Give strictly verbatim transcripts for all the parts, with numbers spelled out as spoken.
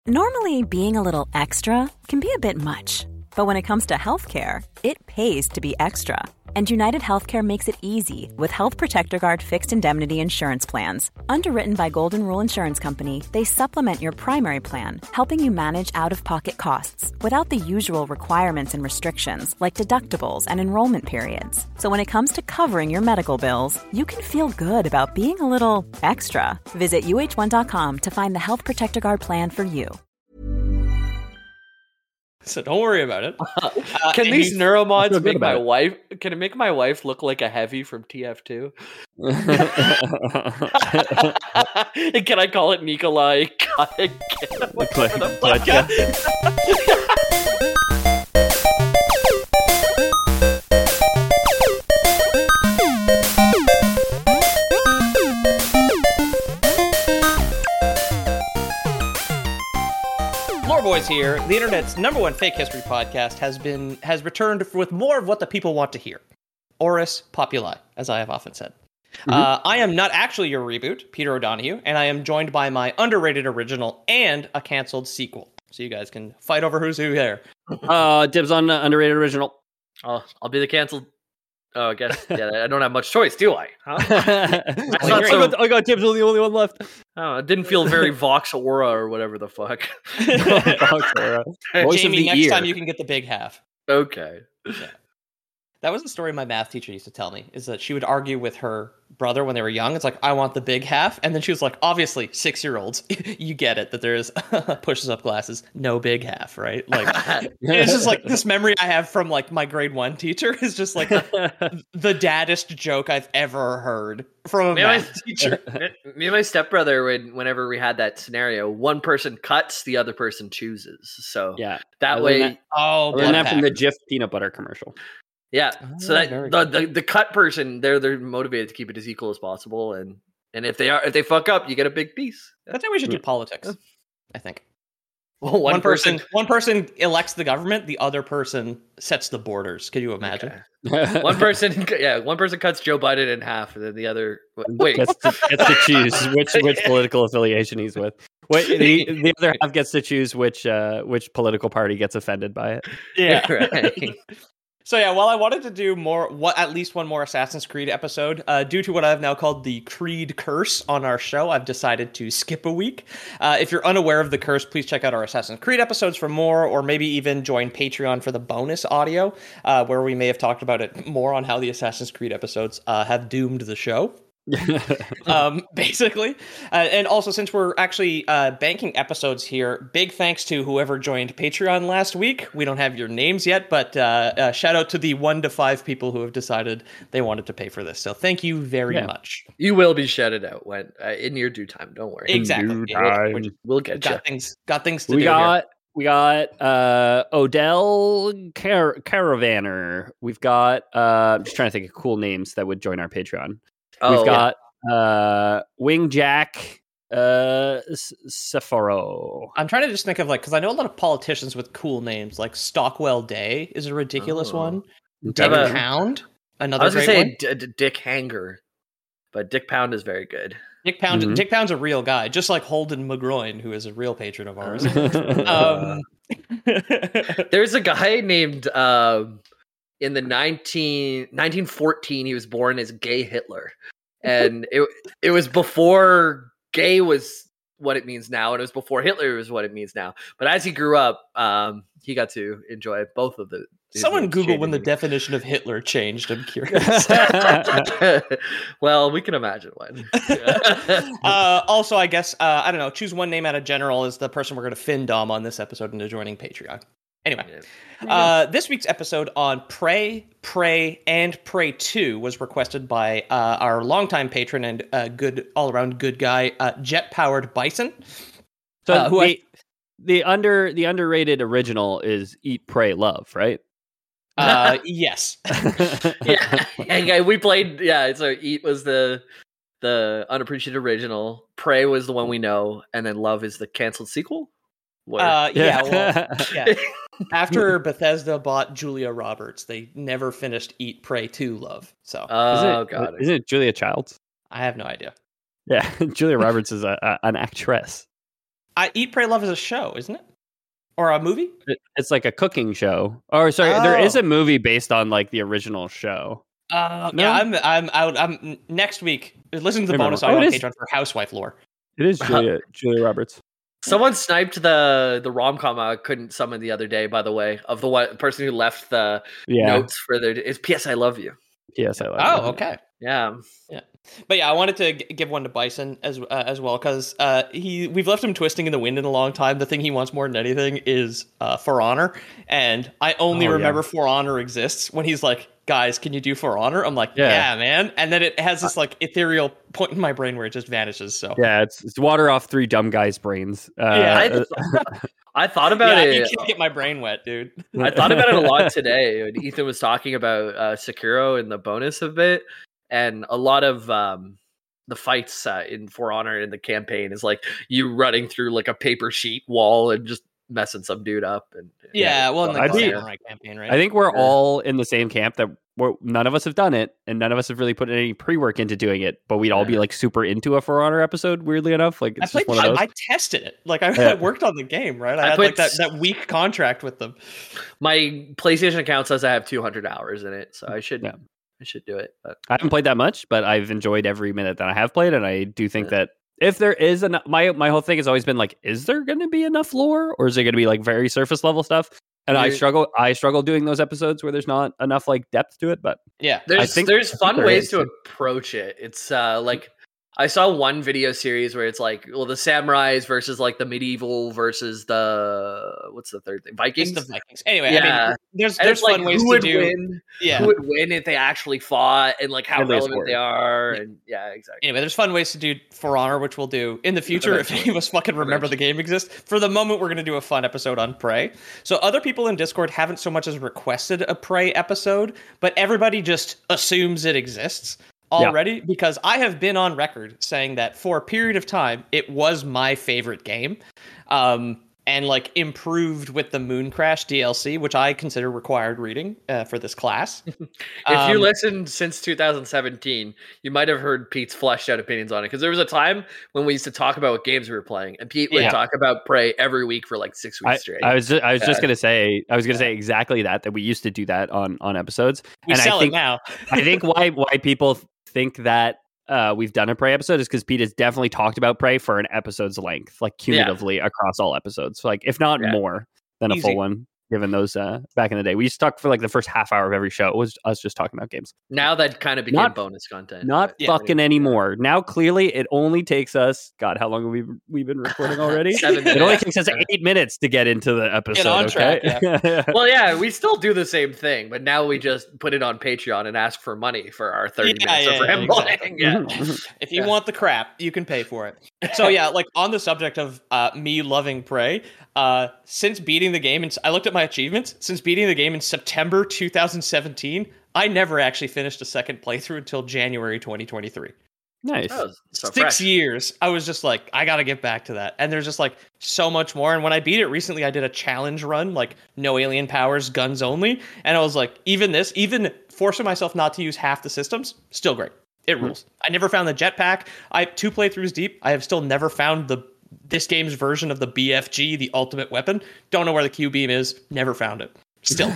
Normally, being a little extra can be a bit much, but when it comes to healthcare, it pays to be extra. And United Healthcare makes it easy with Health Protector Guard fixed indemnity insurance plans. Underwritten by Golden Rule Insurance Company, they supplement your primary plan, helping you manage out-of-pocket costs without the usual requirements and restrictions like deductibles and enrollment periods. So when it comes to covering your medical bills, you can feel good about being a little extra. Visit U H one dot com to find the Health Protector Guard plan for you. So don't worry about it. Uh, can these neuromods make my it. wife? Can it make my wife look like a heavy from T F two? Can I call it Nikolai? Boys here. The internet's number one fake history podcast has been has returned with more of what the people want to hear. Oris Populi, as I have often said. Mm-hmm. Uh, I am not actually your reboot, Peter O'Donohue, and I am joined by my underrated original and a canceled sequel. So you guys can fight over who's who here. Uh, dibs on uh, underrated original. Oh, I'll be the canceled. Oh, I guess yeah. I don't have much choice, do I? Huh? I, got, so, I, got, I got Tibbs was the only one left. Oh, it didn't feel very Vox Aura or whatever the fuck. Vox Aura. Jamie, next ear. time you can get the big half. Okay. Yeah. That was the story my math teacher used to tell me, is that she would argue with her brother when they were young. It's like, I want the big half. And then she was like, obviously, six-year-olds, you get it, that there's pushes up glasses, no big half, right? Like, it's just like this memory I have from like my grade one teacher is just like the daddest joke I've ever heard from a me math my, teacher. Me and my stepbrother, when, whenever we had that scenario, one person cuts, the other person chooses. So yeah, that I way... That, oh, I learned that from the Jif peanut butter commercial. Yeah, oh, so that the, the the cut person, they're they're motivated to keep it as equal as possible, and and if they are if they fuck up, you get a big piece. That's how we should do politics, I think. Well, one, one person, person one person elects the government, the other person sets the borders. Can you imagine? Okay. one person, yeah, one person cuts Joe Biden in half, and then the other wait gets to, gets to choose which which political affiliation he's with. Wait, the, the other half gets to choose which uh, which political party gets offended by it. Yeah, right. So yeah, while I wanted to do more, what at least one more Assassin's Creed episode, uh, due to what I've now called the Creed Curse on our show, I've decided to skip a week. Uh, if you're unaware of the curse, please check out our Assassin's Creed episodes for more, or maybe even join Patreon for the bonus audio, uh, where we may have talked about it more on how the Assassin's Creed episodes uh, have doomed the show. um, basically. Uh, and also, since we're actually uh, banking episodes here, big thanks to whoever joined Patreon last week. We don't have your names yet, but uh, uh, shout out to the one to five people who have decided they wanted to pay for this. So thank you very yeah. much. You will be shouted out when uh, in your due time. Don't worry. Exactly. Yeah, we'll, we'll get got you. things. Got things to we do. Got- here. We got uh, Odell Car- Caravaner. We've got, uh, I'm just trying to think of cool names that would join our Patreon. Oh, We've got yeah. uh, Wing Jack uh, Sepharo. I'm trying to just think of like, because I know a lot of politicians with cool names, like Stockwell Day is a ridiculous oh. one. Dick a, Pound, another I was great gonna say one. D- D- Dick Hanger, but Dick Pound is very good. Dick Pound, mm-hmm. Dick Pound's a real guy, just like Holden McGroin, who is a real patron of ours. um, There's a guy named um, in the nineteen, nineteen fourteen. He was born as Gay Hitler, and it it was before gay was what it means now, and it was before Hitler was what it means now. But as he grew up, um, he got to enjoy both of the. Someone Google when the definition of Hitler changed. I'm curious. Well, we can imagine when. uh, also, I guess, uh, I don't know, choose one name out of general is the person we're going to fin dom on this episode into joining Patreon. Anyway, yeah. uh, this week's episode on Prey, Prey, and Prey two was requested by uh, our longtime patron and uh, good all-around good guy, uh, Jet-Powered Bison. So uh, who the, I, the under the underrated original is Eat, Pray, Love, right? Uh, yes. yeah. yeah, we played. Yeah, so Eat was the the unappreciated original. Prey was the one we know, and then Love is the canceled sequel. Where... Uh, yeah. Well, yeah. After Bethesda bought Julia Roberts, they never finished Eat, Pray two, Love. So, oh is it, god, isn't it Julia Childs? I have no idea. Yeah, Julia Roberts is a, a, an actress. I Eat, Pray, Love is a show, isn't it? Or a movie? It, it's like a cooking show. Or sorry, oh. there is a movie based on like the original show. Uh, no? Yeah, I'm I'm out. I'm next week. Listen to the Remember. bonus Oh, audio it on is- Patreon for Housewife lore. It is Julia Julia Roberts. Someone sniped the the rom com I couldn't summon the other day. By the way, of the one person who left the Yeah. notes for their it's P S I love you. Yes, I like. Oh, it. okay. Yeah. Yeah, but yeah, I wanted to g- give one to Bison as uh, as well because uh, he we've left him twisting in the wind in a long time. The thing he wants more than anything is uh, For Honor, and I only Oh, remember yeah. For Honor exists when he's like, "Guys, can you do For Honor?" I'm like, Yeah. "Yeah, man," and then it has this like ethereal point in my brain where it just vanishes. So Yeah, it's it's water off three dumb guys' brains. Uh, Yeah, I, uh, I thought about yeah, it. you can't get my brain wet, dude. I thought about it a lot today when Ethan was talking about uh, Sekiro and the bonus of it, and a lot of um, the fights uh, in For Honor in the campaign is like you running through like a paper sheet wall and just messing some dude up. And Yeah, well, in the I'd be- Samurai campaign, right? I think we're Yeah. all in the same camp that we're, none of us have done it, and none of us have really put any pre-work into doing it. But we'd all be Yeah. like super into a For Honor episode. Weirdly enough, like I it's played. just one of I, those. I tested it. Like I, Yeah. I worked on the game, right? I, I had put like that, s- that week contract with them. my PlayStation account says I have two hundred hours in it, so I should Yeah. I should do it. But I haven't played that much, but I've enjoyed every minute that I have played, and I do think Yeah. that if there is enough, my my whole thing has always been like, is there going to be enough lore, or is it going to be like very surface level stuff? And I You- struggle, I struggle doing those episodes where there's not enough like depth to it. But Yeah, there's think- there's I think fun there ways is, to too. approach it. It's uh like I saw one video series where it's like, well, the samurais versus like the medieval versus the what's the third thing? Vikings. it's the Vikings. Anyway, I Yeah. mean, there's And there's it's like fun ways who to would do. win, Yeah. who would win if they actually fought, and like how And they relevant scored. they are, and yeah, exactly. Anyway, there's fun ways to do For Honor, which we'll do in the future if Eventually. any of us fucking remember the game exists. For the moment, we're going to do a fun episode on Prey. So other people in Discord haven't so much as requested a Prey episode, but everybody just assumes it exists already because I have been on record saying that for a period of time, it was my favorite game. Um, and like improved with the Moon Crash D L C, which I consider required reading uh, for this class. If you Um, listened since two thousand seventeen, you might have heard Pete's fleshed out opinions on it, because there was a time when we used to talk about what games we were playing, and Pete would Yeah. talk about Prey every week for like six weeks I, straight. I was just, I was just Yeah. gonna say I was gonna say exactly that that we used to do that on on episodes. we and sell I think it now. I think why why people think that uh, we've done a Prey episode is because Pete has definitely talked about Prey for an episode's length, like cumulatively across all episodes, like if not Yeah. more than a Easy. full one. Given those uh, back in the day, we used to talk for like the first half hour of every show. It was us just talking about games. Now that kind of became Not- bonus content. Not but- Yeah. fucking anymore. Now, clearly, it only takes us. God, how long have we we've been recording already? Seven It only minutes. takes us eight minutes to get into the episode. on okay? track, Well, yeah, we still do the same thing, but now we just put it on Patreon and ask for money for our thirty Yeah, minutes of yeah, rambling. exactly. Yeah. If you Yeah. want the crap, you can pay for it. So yeah, like on the subject of uh, me loving Prey, uh, since beating the game, and I looked at my achievements. Since beating the game in September two thousand seventeen, I never actually finished a second playthrough until January twenty twenty-three. Nice. Oh, so Six fresh. years. I was just like, I gotta get back to that. And there's just like so much more. And when I beat it recently, I did a challenge run, like no alien powers, guns only. And I was like, even this, even forcing myself not to use half the systems, still great. It rules. I never found the jetpack. I two playthroughs deep. I have still never found the this game's version of the B F G, the ultimate weapon. Don't know where the Q beam is. Never found it. Still,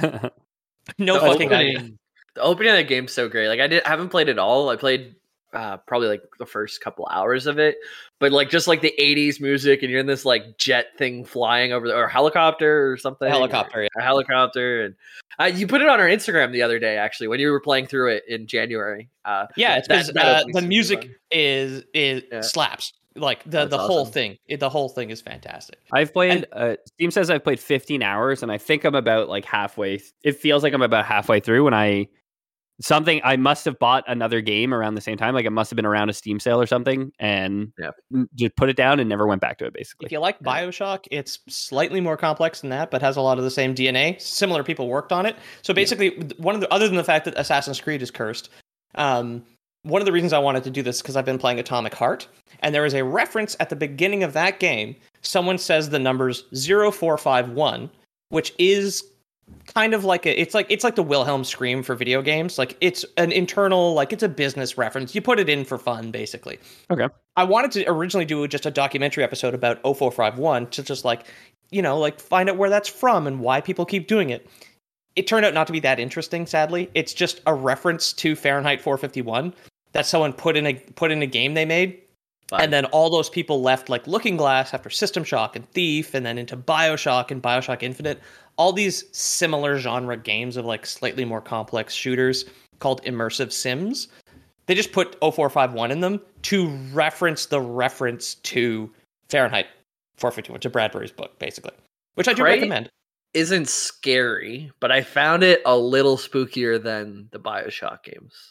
no The fucking idea. opening, the opening of that game's so great. Like I did, I haven't played it all. I played uh, probably like the first couple hours of it, but like just like the eighties music, and you're in this like jet thing flying over the, or helicopter or something. A helicopter, yeah. a helicopter, and uh, you put it on our Instagram the other day, actually, when you were playing through it in January. Uh, Yeah, it's that- because that uh, opening's the super music fun. is is Yeah. slaps. Like the That's the whole awesome. thing. It, the whole thing is fantastic. I've played. Uh, Steam says I've played fifteen hours, and I think I'm about like halfway. It feels like I'm about halfway through. When I something I must have bought another game around the same time. Like it must have been around a Steam sale or something, and Yeah. n- just put it down and never went back to it. Basically, If you like Bioshock, it's slightly more complex than that, but has a lot of the same D N A. Similar people worked on it. So basically, one of the other than the fact that Assassin's Creed is cursed, um, one of the reasons I wanted to do this because I've been playing Atomic Heart, and there is a reference at the beginning of that game. Someone says the numbers zero four five one, which is kind of like a, it's like it's like the Wilhelm scream for video games. Like it's an internal, like it's a business reference. You put it in for fun, basically. Okay. I wanted to originally do just a documentary episode about oh four five one to just like, you know, like find out where that's from and why people keep doing it. It turned out not to be that interesting, sadly. It's just a reference to Fahrenheit four fifty-one that someone put in a put in a game they made. Fine. And then all those people left like Looking Glass after System Shock and Thief, and then into BioShock and BioShock Infinite. All these similar genre games of like slightly more complex shooters called immersive sims. They just put oh four five one in them to reference the reference to Fahrenheit four fifty-one, to Bradbury's book, basically, which I do Prey recommend. Isn't scary, but I found it a little spookier than the BioShock games.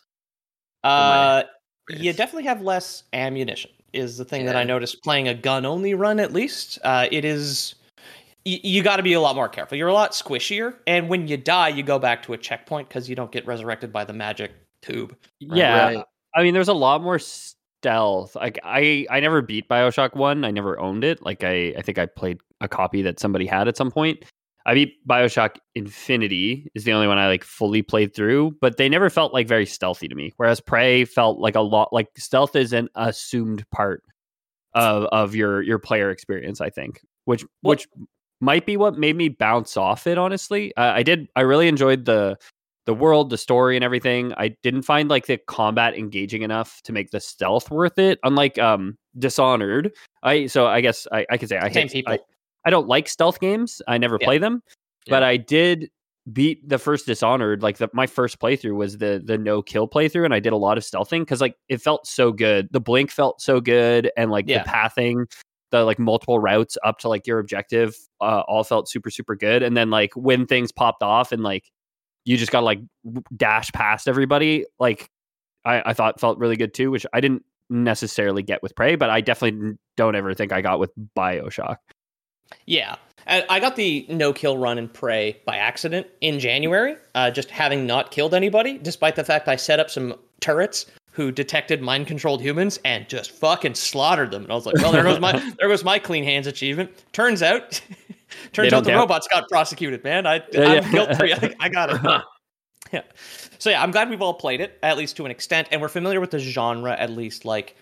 Uh, you definitely have less ammunition, is the thing yeah. that I noticed playing a gun-only run, at least. Uh, it is... Y- you got to be a lot more careful. You're a lot squishier, and when you die, you go back to a checkpoint because you don't get resurrected by the magic tube. Right? Yeah. Right. I mean, there's a lot more stealth. Like, I, I never beat BioShock one. I never owned it. Like, I, I think I played a copy that somebody had at some point. I beat BioShock Infinity is the only one I like fully played through, but they never felt like very stealthy to me. Whereas Prey felt like a lot like stealth is an assumed part of of your your player experience, I think, which well, which might be what made me bounce off it. Honestly, uh, I did. I really enjoyed the the world, the story, and everything. I didn't find like the combat engaging enough to make the stealth worth it. Unlike um, Dishonored, I so I guess I, I could say I Same hate people. I, I don't like stealth games. I never yeah. play them, but yeah. I did beat the first Dishonored. Like the, my first playthrough was the the no kill playthrough, and I did a lot of stealthing because like it felt so good. The blink felt so good, and like yeah. the pathing, the like multiple routes up to like your objective, uh, all felt super super good. And then like when things popped off and like you just got to like dash past everybody, like I, I thought felt really good too, which I didn't necessarily get with Prey, but I definitely don't ever think I got with BioShock. Yeah, I got the no-kill run in Prey by accident in January, uh, just having not killed anybody, despite the fact I set up some turrets who detected mind-controlled humans and just fucking slaughtered them. And I was like, well, there goes my there goes my clean hands achievement. Turns out, turns out the count. robots got prosecuted, man. I, yeah, I'm yeah. guilt-free. I, I got it. Yeah. So yeah, I'm glad we've all played it, at least to an extent, and we're familiar with the genre, at least, like,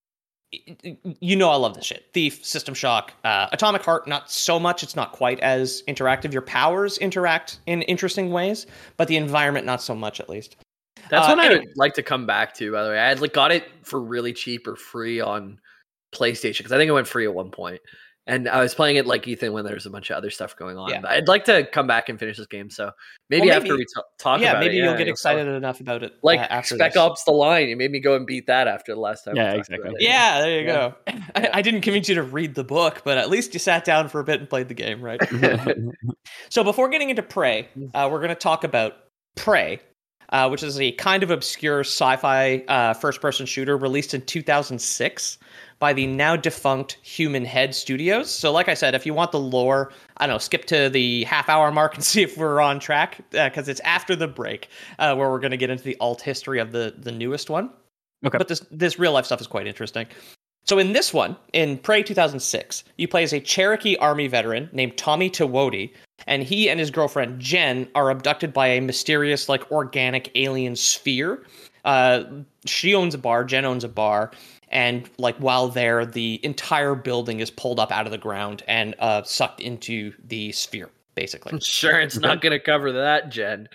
you know I love this shit. Thief, System Shock, uh, Atomic Heart, not so much. It's not quite as interactive. Your powers interact in interesting ways, but the environment not so much, at least. That's uh, what anyway. I would like to come back to, by the way. I had like got it for really cheap or free on PlayStation, because I think it went free at one point. And I was playing it like Ethan when there's a bunch of other stuff going on. Yeah. But I'd like to come back and finish this game. So maybe, well, maybe after we t- talk yeah, about maybe it. Yeah, maybe you'll get excited enough about it. Like uh, after Spec this. Ops The Line. You made me go and beat that after the last time. Yeah, exactly. Yeah, there you yeah. go. I, I didn't convince you to read the book, but at least you sat down for a bit and played the game, right? So before getting into Prey, uh, we're going to talk about Prey, uh, which is a kind of obscure sci-fi uh, first-person shooter released in two thousand six. By the now defunct Human Head Studios. So like I said, if you want the lore, I don't know, skip to the half hour mark and see if we're on track, because uh, it's after the break uh, where we're going to get into the alt history of the, the newest one. Okay. But this, this real life stuff is quite interesting. So in this one, in Prey two thousand six, you play as a Cherokee Army veteran named Tommy Tewodi, and he and his girlfriend Jen are abducted by a mysterious, like, organic alien sphere. Uh, she owns a bar, Jen owns a bar, and like while there, the entire building is pulled up out of the ground and uh, sucked into the sphere, basically. I'm sure it's not going to cover that, Jen.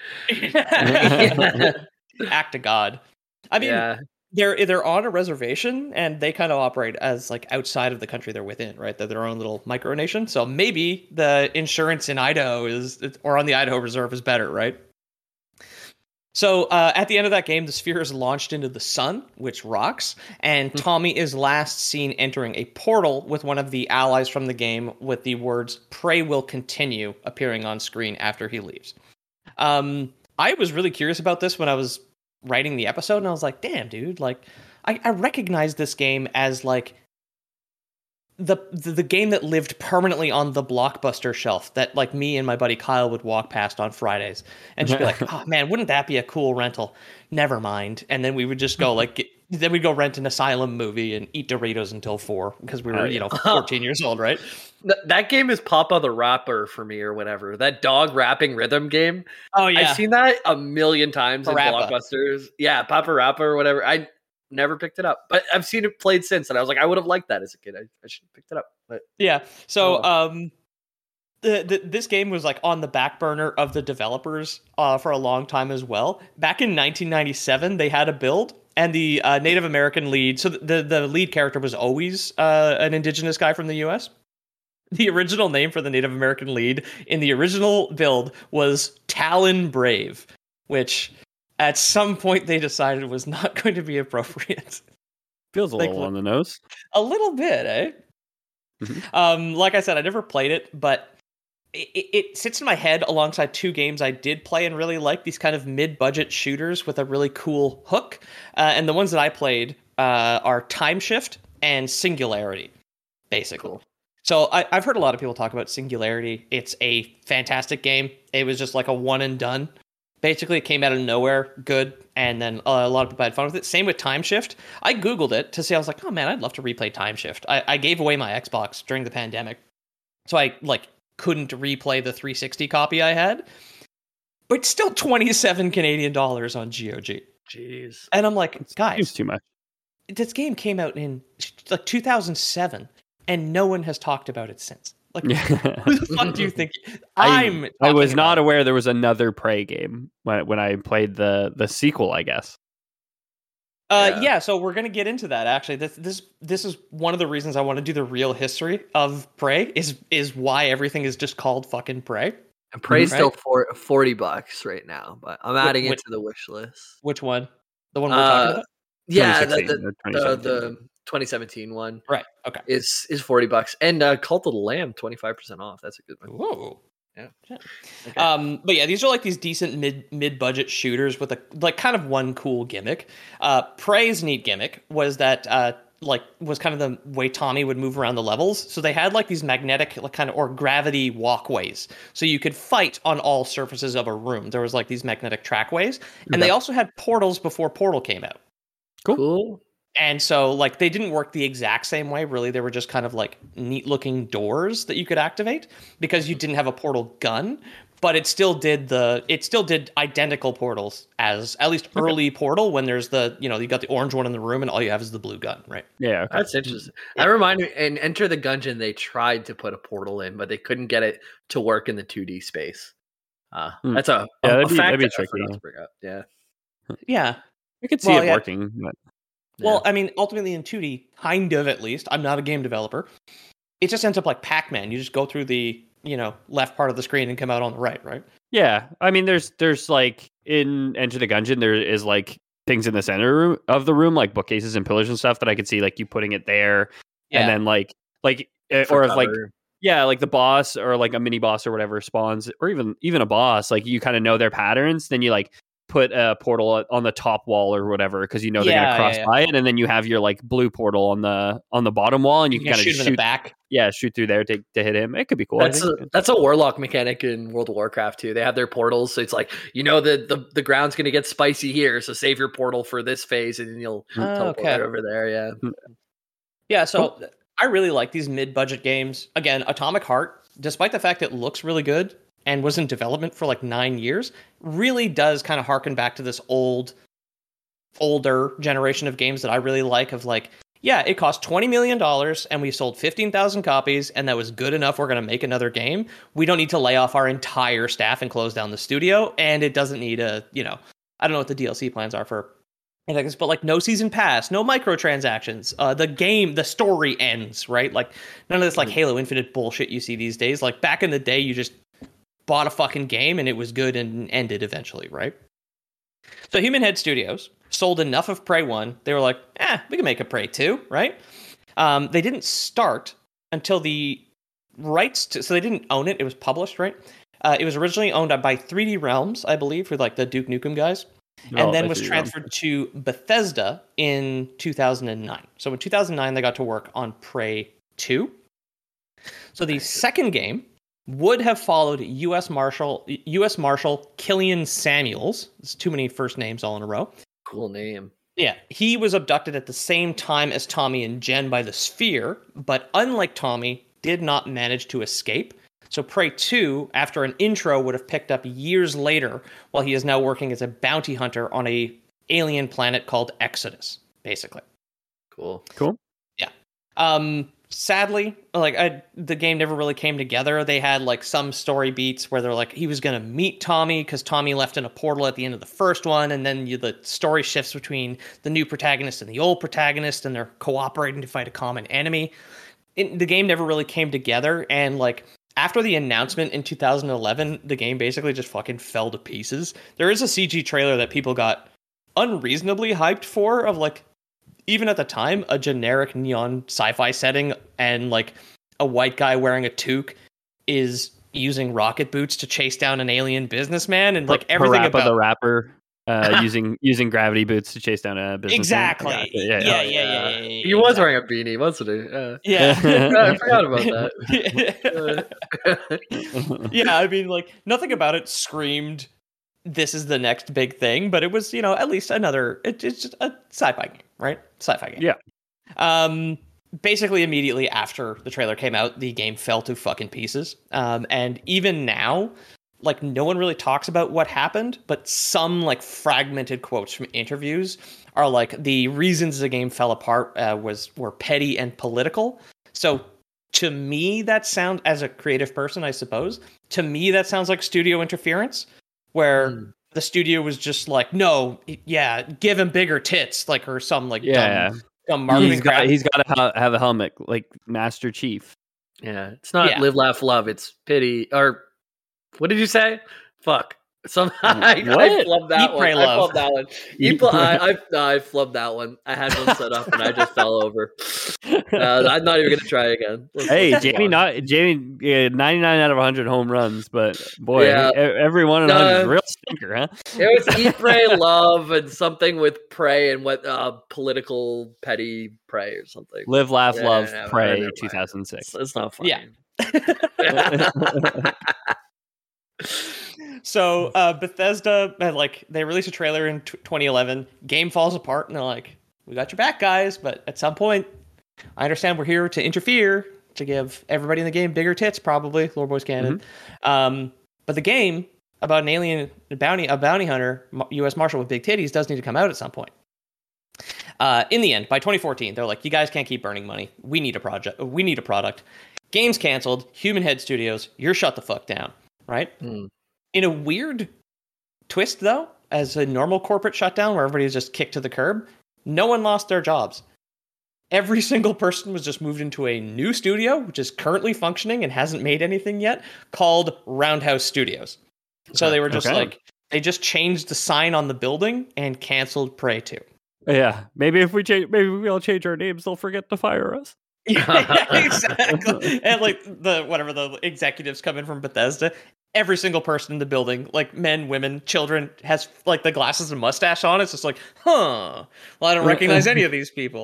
Act of God. I mean, yeah. they're they're on a reservation, and they kind of operate as like outside of the country they're within, right? They're their own little micronation. So maybe the insurance in Idaho is, or on the Idaho Reserve, is better, right? So uh, at the end of that game, the sphere is launched into the sun, which rocks, and Tommy is last seen entering a portal with one of the allies from the game with the words, "Prey will continue," appearing on screen after he leaves. Um, I was really curious about this when I was writing the episode, and I was like, damn, dude, like, I, I recognize this game as, like, The, the the game that lived permanently on the Blockbuster shelf that like me and my buddy Kyle would walk past on Fridays and just be like, oh man, wouldn't that be a cool rental? Never mind. And then we would just go like get, then we'd go rent an Asylum movie and eat Doritos until four because we were, Oh, you yeah. know, fourteen years old, right? Th- that game is Papa the Rapper for me or whatever. That dog rapping rhythm game. Oh yeah, I've seen that a million times in Parappa. Blockbusters. Yeah, Papa Rapper or whatever. I never picked it up, but I've seen it played since, and I was like, I would have liked that as a kid. I, I should have picked it up. But yeah. So, Oh. um, the, the this game was like on the back burner of the developers uh, for a long time as well. Back in nineteen ninety-seven, they had a build, and the uh, Native American lead. So the the lead character was always uh, an indigenous guy from the U S. The original name for the Native American lead in the original build was Talon Brave, which at some point they decided was not going to be appropriate. Feels a Like, little on the nose. A little bit, eh? Mhm. Um, like I said, I never played it, but it, it sits in my head alongside two games I did play and really like, these kind of mid-budget shooters with a really cool hook. Uh, and the ones that I played uh, are Time Shift and Singularity, basically. Cool. So I, I've heard a lot of people talk about Singularity. It's a fantastic game. It was just like a one and done. Basically, it came out of nowhere, good, and then uh, a lot of people had fun with it. Same with Time Shift. I Googled it to see, I was like, oh man, I'd love to replay Time Shift. I, I gave away my Xbox during the pandemic, so I like couldn't replay the three sixty copy I had. But still twenty-seven Canadian dollars on G O G. Jeez. And I'm like, Seems guys, too much. this game came out in like two thousand seven, and no one has talked about it since. Like, Yeah. who the fuck do you think? I- I'm. I was talking not about. aware there was another Prey game when when I played the the sequel, I guess. Uh, Yeah. yeah, so we're gonna get into that. Actually, this this this is one of the reasons I want to do the real history of Prey. Is is why everything is just called fucking Prey. And Prey's Right. still for forty bucks right now, but I'm adding which- it to the wish list. Which one? The one we're Uh, talking about? Yeah, the, twenty sixteen the, or the, twenty seventeen. the twenty seventeen one Right. Okay. is is forty bucks, and uh, Cult of the Lamb twenty-five percent off. That's a good one. Whoa. Yeah. Shit. Okay. Um, but yeah, these are like these decent mid mid budget shooters with a like kind of one cool gimmick. Uh, Prey's neat gimmick was that uh, like was kind of the way Tommy would move around the levels. So they had like these magnetic like kind of or gravity walkways, so you could fight on all surfaces of a room. There was like these magnetic trackways, and they also had portals before Portal came out. Cool. Cool. And so, like, they didn't work the exact same way, really. They were just kind of like neat looking doors that you could activate because you didn't have a portal gun, but it still did the, it still did identical portals as at least early Portal when there's the, you know, you got the orange one in the room and all you have is the blue gun, right? Yeah. Okay. That's interesting. I remind me in Enter the Gungeon, they tried to put a portal in, but they couldn't get it to work in the two D space. Uh, Hmm. That's a, Yeah, a, that'd a be- fact that'd be that I tricky. forgot to bring up. Yeah. Yeah. I could see Well, it yeah. working. But Well, I mean, ultimately in two D, kind of at least. I'm not a game developer. It just ends up like Pac-Man. You just go through the, you know, left part of the screen and come out on the right, right? yeah, I mean, there's there's like in Enter the Gungeon, there is like things in the center room, of the room, like bookcases and pillars and stuff that I could see like you putting it there, and then like like uh, For or if like cover. yeah, like the boss or like a mini boss or whatever spawns, or even even a boss, like you kind of know their patterns. Then you like put a portal on the top wall or whatever because you know they're Yeah, gonna cross yeah, yeah. by it, and then you have your like blue portal on the on the bottom wall, and you, You can can kind of shoot just him in shoot, the back. yeah, shoot through there to to hit him. It could be cool. I That's a, think. that's a warlock mechanic in World of Warcraft too. They have their portals, so it's like you know the the, the ground's going to get spicy here, so save your portal for this phase, and then you'll Oh, teleport okay. right over there. Yeah, Yeah, so I really like these mid-budget games. Again, Atomic Heart, despite the fact it looks really good and was in development for like nine years, really does kind of harken back to this old, older generation of games that I really like of like, yeah, it cost twenty million dollars and we sold fifteen thousand copies and that was good enough. We're going to make another game. We don't need to lay off our entire staff and close down the studio. And it doesn't need a, you know, I don't know what the D L C plans are for and like this, but like no season pass, no microtransactions. Uh, the game, the story ends, right? Like none of this like Halo Infinite bullshit you see these days. Like back in the day, you just bought a fucking game and it was good and ended eventually, right? So Human Head Studios sold enough of Prey one. They were like, eh, we can make a Prey two, right? Um, they didn't start until the rights to, so they didn't own it. It was published, right? Uh, it was originally owned by three D Realms, I believe, for like the Duke Nukem guys. Oh, And then by was three D Realms. transferred to Bethesda in two thousand nine. So in two thousand nine, they got to work on Prey two. So the second game would have followed U S Marshal U S Marshal Killian Samuels. It's too many first names all in a row. cool name. Yeah, he was abducted at the same time as Tommy and Jen by the Sphere, but unlike Tommy, did not manage to escape. So Prey two, after an intro, would have picked up years later, while he is now working as a bounty hunter on a alien planet called Exodus, basically. Cool. Cool. Yeah. Um, sadly, like I, the game never really came together. They had like some story beats where they're like, he was going to meet Tommy because Tommy left in a portal at the end of the first one. And then you, the story shifts between the new protagonist and the old protagonist, and they're cooperating to fight a common enemy. It, the game never really came together. And like, after the announcement in two thousand eleven, the game basically just fucking fell to pieces. There is a C G trailer that people got unreasonably hyped for, of like, even at the time, a generic neon sci-fi setting, and like a white guy wearing a toque is using rocket boots to chase down an alien businessman, and like everything Parappa about the rapper uh, using using gravity boots to chase down a businessman. exactly. Yeah, Yeah, yeah, yeah, yeah, yeah, yeah, yeah, He was exactly. wearing a beanie, wasn't he? Uh, Yeah. I forgot about that. Yeah, I mean, like, nothing about it screamed, this is the next big thing, but it was, you know, at least another, it, it's just a sci-fi game, right? Sci-fi game. Yeah. Um, basically, immediately after the trailer came out, the game fell to fucking pieces. Um, and even now, like, no one really talks about what happened, but some, like, fragmented quotes from interviews are like, the reasons the game fell apart uh, was were petty and political. So, to me, that sounds, as a creative person, I suppose, to me, that sounds like studio interference, where Mm. the studio was just like, no, yeah, give him bigger tits, like, or some, like, Yeah. dumb, dumb marketing He's got crap. he's got to ha- have a helmet like Master Chief. Yeah, it's not Yeah. live, laugh, love. It's pity. Or what did you say? Fuck. Some I, I What? flubbed that Eat, one. pray, I love. flubbed that one. Eat, pl- I, I, no, I flubbed that one. I had one set up and I just fell over. Uh, I'm not even gonna try again. Let's- Hey, let's move Jamie, on. not Jamie. Yeah, ninety-nine out of one hundred home runs, but boy, Yeah. e- every one in one hundred is a No. real stinker, huh? It was eat, pray, love, and something with pray and what uh, political petty pray or something. Live, laugh, Yeah, love, never- pray. never mind. two thousand six. It's, it's not funny. Yeah. So uh, Bethesda, uh, like, they released a trailer in t- twenty eleven. Game falls apart, and they're like, "We got your back, guys." But at some point, I understand we're here to interfere to give everybody in the game bigger tits, probably. Lore Boys canon. Um, but the game about an alien a bounty, a bounty hunter, U S Marshal with big titties, does need to come out at some point. Uh, in the end, by twenty fourteen, they're like, "You guys can't keep burning money. We need a project. We need a product." Game's canceled. Human Head Studios, you're shut the fuck down, right? Hmm. In a weird twist, though, as a normal corporate shutdown where everybody was just kicked to the curb, no one lost their jobs. Every single person was just moved into a new studio, which is currently functioning and hasn't made anything yet, called Roundhouse Studios. So they were just Okay. like, they just changed the sign on the building and canceled Prey two. Yeah, maybe if we change, maybe we all change our names, they'll forget to fire us. Yeah, exactly. And like the whatever the executives come in from Bethesda, every single person in the building, like men, women, children, has like the glasses and mustache on. It's just like, huh? Well, I don't recognize any of these people.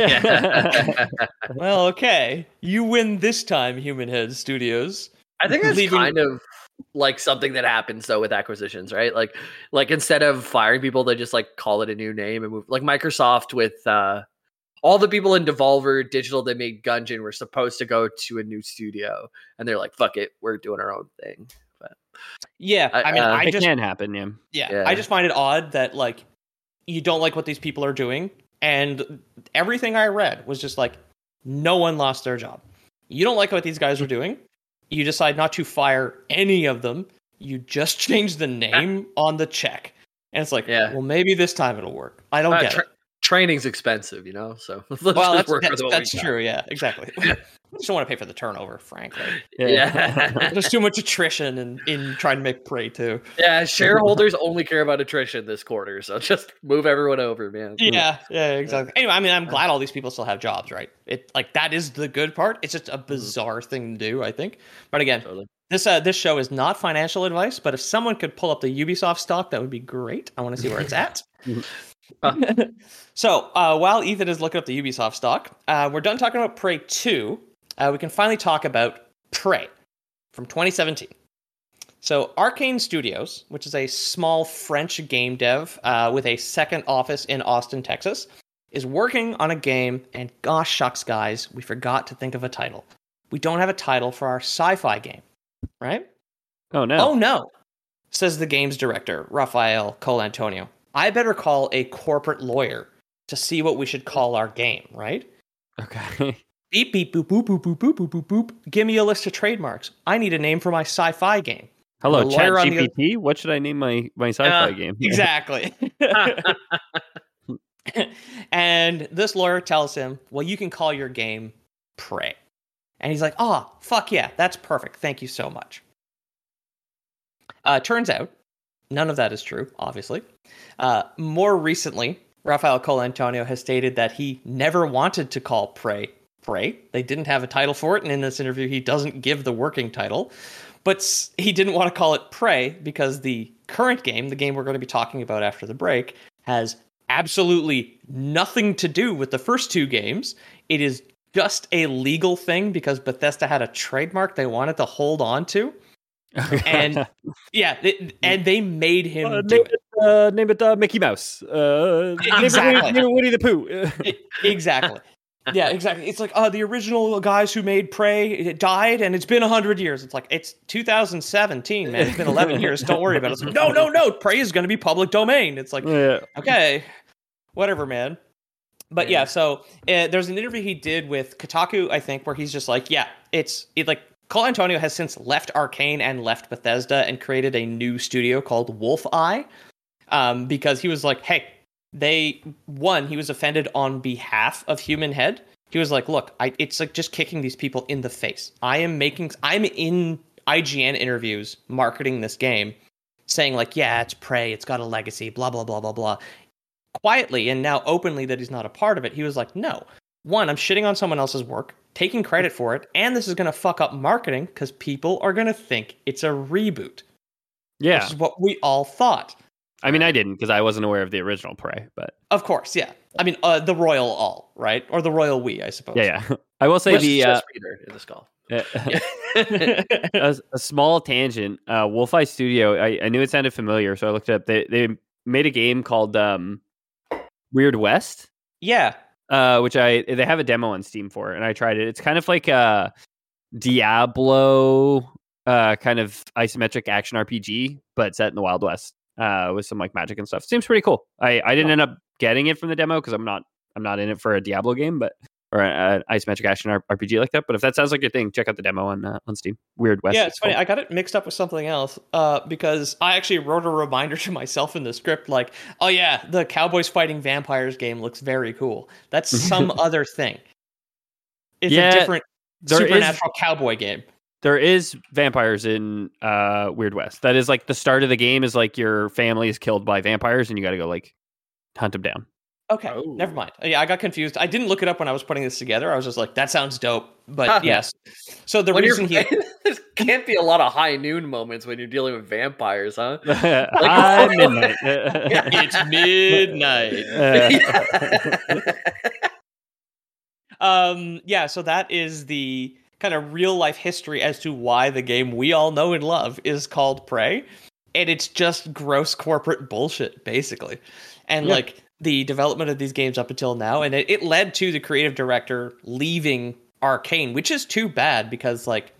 Well, okay, you win this time, Human Head Studios. I think that's Leaving- kind of like something that happens though with acquisitions, right? Like, like instead of firing people, they just like call it a new name and move. Like Microsoft with uh, all the people in Devolver Digital that made Gungeon were supposed to go to a new studio, and they're like, "Fuck it, we're doing our own thing." But Yeah, I- I mean, uh, I It just can happen, yeah. yeah, Yeah. I just find it odd that like you don't like what these people are doing, and everything I read was just like no one lost their job. You don't like what these guys are doing. You decide not to fire any of them. You just change the name on the check, and it's like, Yeah. well, maybe this time it'll work. I don't uh, get tra- it. training's expensive, you know. So let's Well, just that's work that's, with what that's we got. true. Yeah, exactly. I just don't want to pay for the turnover, frankly. Yeah. There's too much attrition in, in trying to make Prey too. Yeah, shareholders only care about attrition this quarter, so just move everyone over, man. Yeah, yeah, exactly. Anyway, I mean, I'm glad all these people still have jobs, right? It like that is the good part. It's just a bizarre thing to do, I think. But again, Totally. this uh, this show is not financial advice. But if someone could pull up the Ubisoft stock, that would be great. I want to see where it's at. So uh, while Ethan is looking up the Ubisoft stock, uh, we're done talking about Prey two. Uh, we can finally talk about Prey from twenty seventeen. So Arcane Studios, which is a small French game dev uh, with a second office in Austin, Texas, is working on a game, and gosh shucks, guys, we forgot to think of a title. We don't have a title for our sci-fi game, right? Oh, no. Oh, no, says the game's director, Rafael Colantonio. I better call a corporate lawyer to see what we should call our game, right? Okay. Beep, beep, boop, boop, boop, boop, boop, boop, boop, boop. Give me a list of trademarks. I need a name for my sci-fi game. Hello, The lawyer on the other- ChatGPT. What should I name my, my sci-fi Uh, game? Exactly. And this lawyer tells him, well, you can call your game Prey. And he's like, oh, fuck yeah, that's perfect. Thank you so much. Uh, turns out, none of that is true, obviously. Uh, more recently, Rafael Colantonio has stated that he never wanted to call Prey Prey. They didn't have a title for it, and in this interview, he doesn't give the working title. But he didn't want to call it Prey because the current game, the game we're going to be talking about after the break, has absolutely nothing to do with the first two games. It is just a legal thing because Bethesda had a trademark they wanted to hold on to. And yeah, it, and they made him Uh, do name it. it, uh, name it uh, Mickey Mouse. Uh, Exactly. Name it, name it Winnie the Pooh. Exactly. Yeah, exactly. It's like, uh, the original guys who made Prey it died, and it's been one hundred years. It's like, it's two thousand seventeen, man. It's been eleven years. Don't worry about it. It's like, no, no, no. Prey is going to be public domain. It's like, Yeah. okay, whatever, man. But yeah, so uh, there's an interview he did with Kotaku, I think, where he's just like, yeah, it's it, like, Colantonio has since left Arcane and left Bethesda and created a new studio called Wolf Eye, um, because he was like, hey, they, one, he was offended on behalf of Human Head. He was like, look, I, it's like just kicking these people in the face. I am making, I'm in I G N interviews marketing this game, saying like, yeah, it's Prey, it's got a legacy, blah, blah, blah, blah, blah. Quietly and now openly that he's not a part of it. He was like, no, one, I'm shitting on someone else's work, taking credit for it, and this is going to fuck up marketing because people are going to think it's a reboot. Yeah. Which is what we all thought. I mean, I didn't because I wasn't aware of the original Prey, but Of course, yeah. I mean, uh, the Royal All, right? Or the Royal We, I suppose. yeah, yeah. I will say What's the the uh, Peter in the skull? a, a small tangent. Uh, Wolf Eye Studio. I, I knew it sounded familiar, so I looked it up. They they made a game called um, Weird West. Yeah. Uh, which I they have a demo on Steam for, and I tried it. It's kind of like a Diablo, uh, kind of isometric action R P G, but set in the Wild West, uh, with some like magic and stuff. Seems pretty cool. I, I didn't end up getting it from the demo because I'm not I'm not in it for a Diablo game, but or an isometric action R P G like that. But if that sounds like your thing, check out the demo on uh, on Steam. Weird West. Yeah, it's funny. I got it mixed up with something else uh, because I actually wrote a reminder to myself in the script like, oh yeah, the Cowboys Fighting Vampires game looks very cool. That's some other thing. It's Yeah, a different there is- supernatural cowboy game. There is vampires in uh, Weird West. That is like the start of the game. Is like your family is killed by vampires, and you got to go like hunt them down. Okay, Oh. never mind. Yeah, I got confused. I didn't look it up when I was putting this together. I was just like, that sounds dope. But Huh. yes. So the When reason he... you're, there can't be a lot of high noon moments when you're dealing with vampires, huh? High midnight. It's midnight. Um, yeah, so that is the kind of real life history as to why the game we all know and love is called Prey. And it's just gross corporate bullshit, basically. And Yeah. like the development of these games up until now, and it, it led to the creative director leaving Arcane, which is too bad because like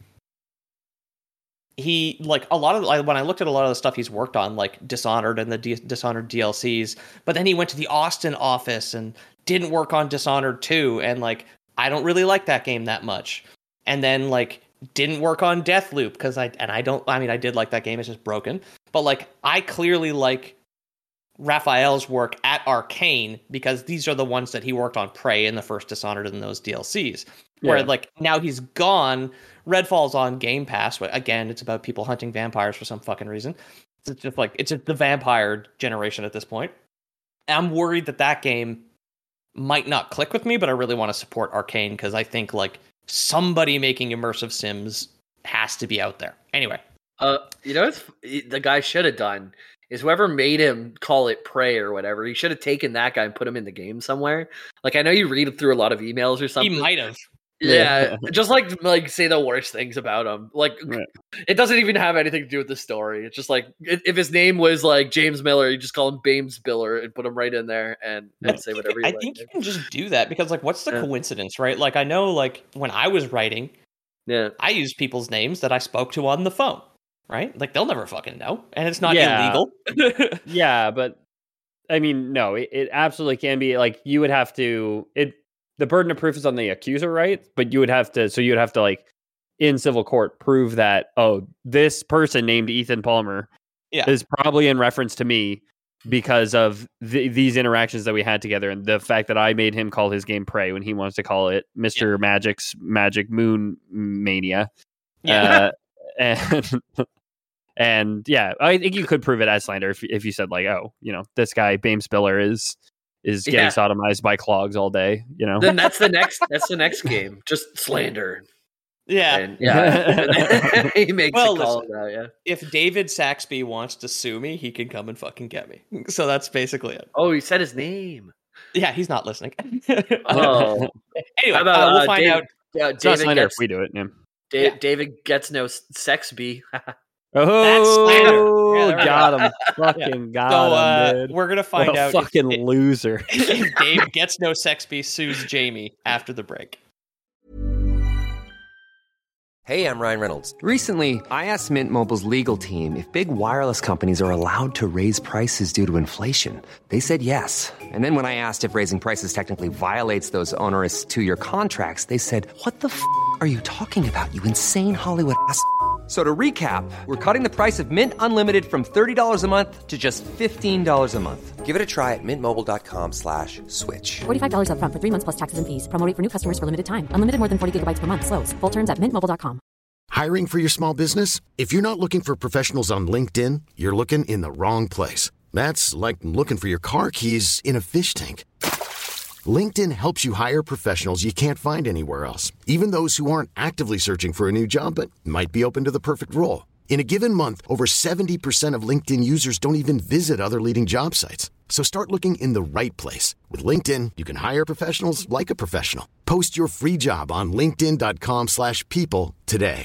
he like a lot of like, when I looked at a lot of the stuff he's worked on, like Dishonored and the D- Dishonored D L Cs, but then he went to the Austin office and didn't work on Dishonored two, and like I don't really like that game that much. And then like didn't work on Deathloop because I and I don't I mean I did like that game, it's just broken. But like I clearly like Raphael's work at Arcane because these are the ones that he worked on Prey in the first Dishonored and those D L Cs. Where Yeah. like now he's gone, Redfall's on Game Pass, but again, it's about people hunting vampires for some fucking reason. It's just like it's just the vampire generation at this point. I'm worried that that game might not click with me, but I really want to support Arcane because I think like somebody making immersive sims has to be out there. Anyway, Uh, you know what the guy should have done is whoever made him call it Prey or whatever, he should have taken that guy and put him in the game somewhere. Like I know you read through a lot of emails or something. he might have. Yeah, just like like say the worst things about him. Like Right. it doesn't even have anything to do with the story. It's just like if if his name was like James Miller, you just call him Bames Biller and put him right in there and, and say whatever you I like. think you can just do that because, like, what's the Yeah. coincidence, right? Like, I know, like, when I was writing, Yeah. I used people's names that I spoke to on the phone, right? Like, they'll never fucking know, and it's not Yeah. illegal. Yeah, but I mean, no, it, it absolutely can be. Like, you would have to it. The burden of proof is on the accuser, right? But you would have to. So you would have to, like, in civil court, prove that, oh, this person named Ethan Palmer Yeah. is probably in reference to me because of th- these interactions that we had together, and the fact that I made him call his game Prey when he wants to call it Mister Magic's Magic Moon Mania. Yeah. Uh, and and yeah, I think you could prove it as slander if if you said, like, oh, you know, this guy Bames Spiller is is getting Yeah. sodomized by clogs all day, you know. Then that's the next that's the next game. Just slander. Yeah. And yeah. he makes Well, a call listen. about, yeah. If David Saxby wants to sue me, he can come and fucking get me. So that's basically it. Oh, he said his name. Yeah, he's not listening. Oh. Anyway, How about, uh, we'll uh, find David- out. Yeah, It's not David slander gets if we do it. Yeah. Da- Yeah. David gets no s- sex bee. Oh, slander. Yeah, there we got him! Fucking got So him, uh, dude. we're gonna What find a out fucking if, loser. if Dave gets no sex bee sues Jamie after the break. Hey, I'm Ryan Reynolds. Recently, I asked Mint Mobile's legal team if big wireless companies are allowed to raise prices due to inflation. They said yes. And then when I asked if raising prices technically violates those onerous two-year contracts, they said, "What the f*** are you talking about, you insane Hollywood ass?" So to recap, we're cutting the price of Mint Unlimited from thirty dollars a month to just fifteen dollars a month. Give it a try at mintmobile.com slash switch. forty-five dollars up front for three months plus taxes and fees. Promo rate for new customers for limited time. Unlimited more than forty gigabytes per month. Slows full terms at mint mobile dot com. Hiring for your small business? If you're not looking for professionals on LinkedIn, you're looking in the wrong place. That's like looking for your car keys in a fish tank. LinkedIn helps you hire professionals you can't find anywhere else, even those who aren't actively searching for a new job but might be open to the perfect role. In a given month, over seventy percent of LinkedIn users don't even visit other leading job sites. So start looking in the right place. With LinkedIn, you can hire professionals like a professional. Post your free job on linkedin.com slash people today.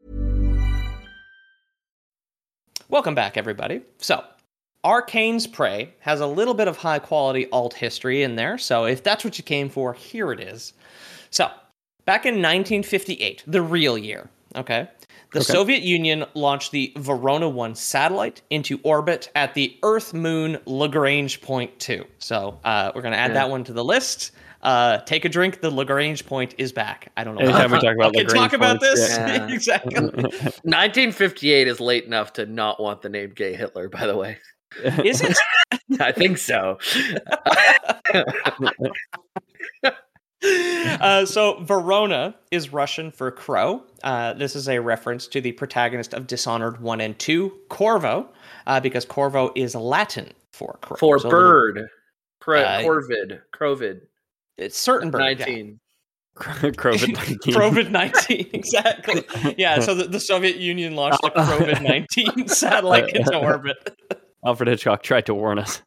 Welcome back, everybody. So, Arcane's Prey has a little bit of high-quality alt history in there, so if that's what you came for, here it is. So, back in nineteen fifty-eight, the real year, okay, the Okay. Soviet Union launched the Verona one satellite into orbit at the Earth-Moon Lagrange Point two. So, uh, we're going to add Yeah. that one to the list. Uh, take a drink. The Lagrange point is back. I don't know. Anytime we talk about I can Lagrange talk about points, this. yeah. Exactly. nineteen fifty-eight is late enough to not want the name Gay Hitler, by the way. Is it? I think so. uh, so Verona is Russian for crow. Uh, this is a reference to the protagonist of Dishonored one and two, Corvo, uh, because Corvo is Latin for crow. For So a little- bird. Cro- Uh, Corvid. Crovid. It's certain bird. yeah. nineteen. COVID nineteen. COVID nineteen, exactly. Yeah, so the, the Soviet Union launched the COVID nineteen satellite into orbit. Alfred Hitchcock tried to warn us.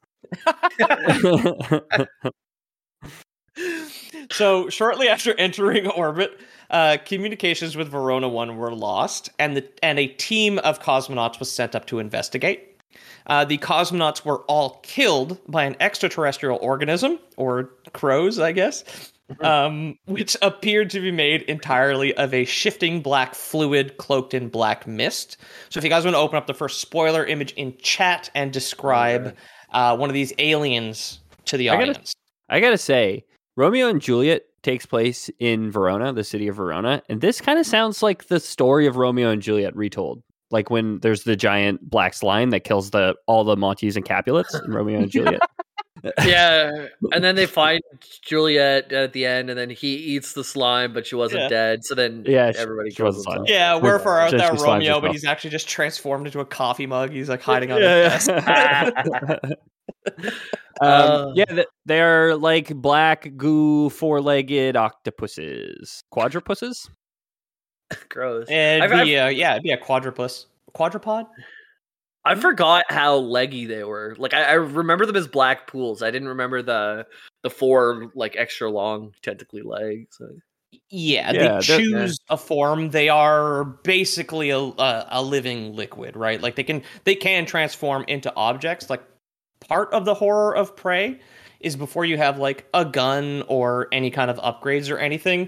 So shortly after entering orbit, uh, communications with Verona one were lost, and the and a team of cosmonauts was sent up to investigate. Uh, the cosmonauts were all killed by an extraterrestrial organism, or crows, I guess, um, which appeared to be made entirely of a shifting black fluid cloaked in black mist. So if you guys want to open up the first spoiler image in chat and describe uh, one of these aliens to the I gotta- audience. I gotta say, Romeo and Juliet takes place in Verona, the city of Verona, and this kind of sounds like the story of Romeo and Juliet retold. Like when there's the giant black slime that kills the all the Montes and Capulets in Romeo and Juliet. Yeah, and then they find Juliet at the end, and then he eats the slime, but she wasn't Yeah. dead. So then Yeah, she- everybody she kills wasn't slime. themselves. Yeah, wherefore art Just thou responds Romeo, as but well. he's actually just transformed into a coffee mug. He's like hiding on Yeah, the yeah. desk. um, Uh, yeah, th- they're like black goo four-legged octopuses, quadrupuses. Gross. And I've- be, uh, yeah, it'd be a quadrupus. Quadrupod? I forgot how leggy they were. Like I, I remember them as black pools. I didn't remember the the four like extra long tentacly legs. Yeah, Yeah, they they're- choose a form. They are basically a, a a living liquid, right? Like they can they can transform into objects. Like part of the horror of Prey is before you have like a gun or any kind of upgrades or anything,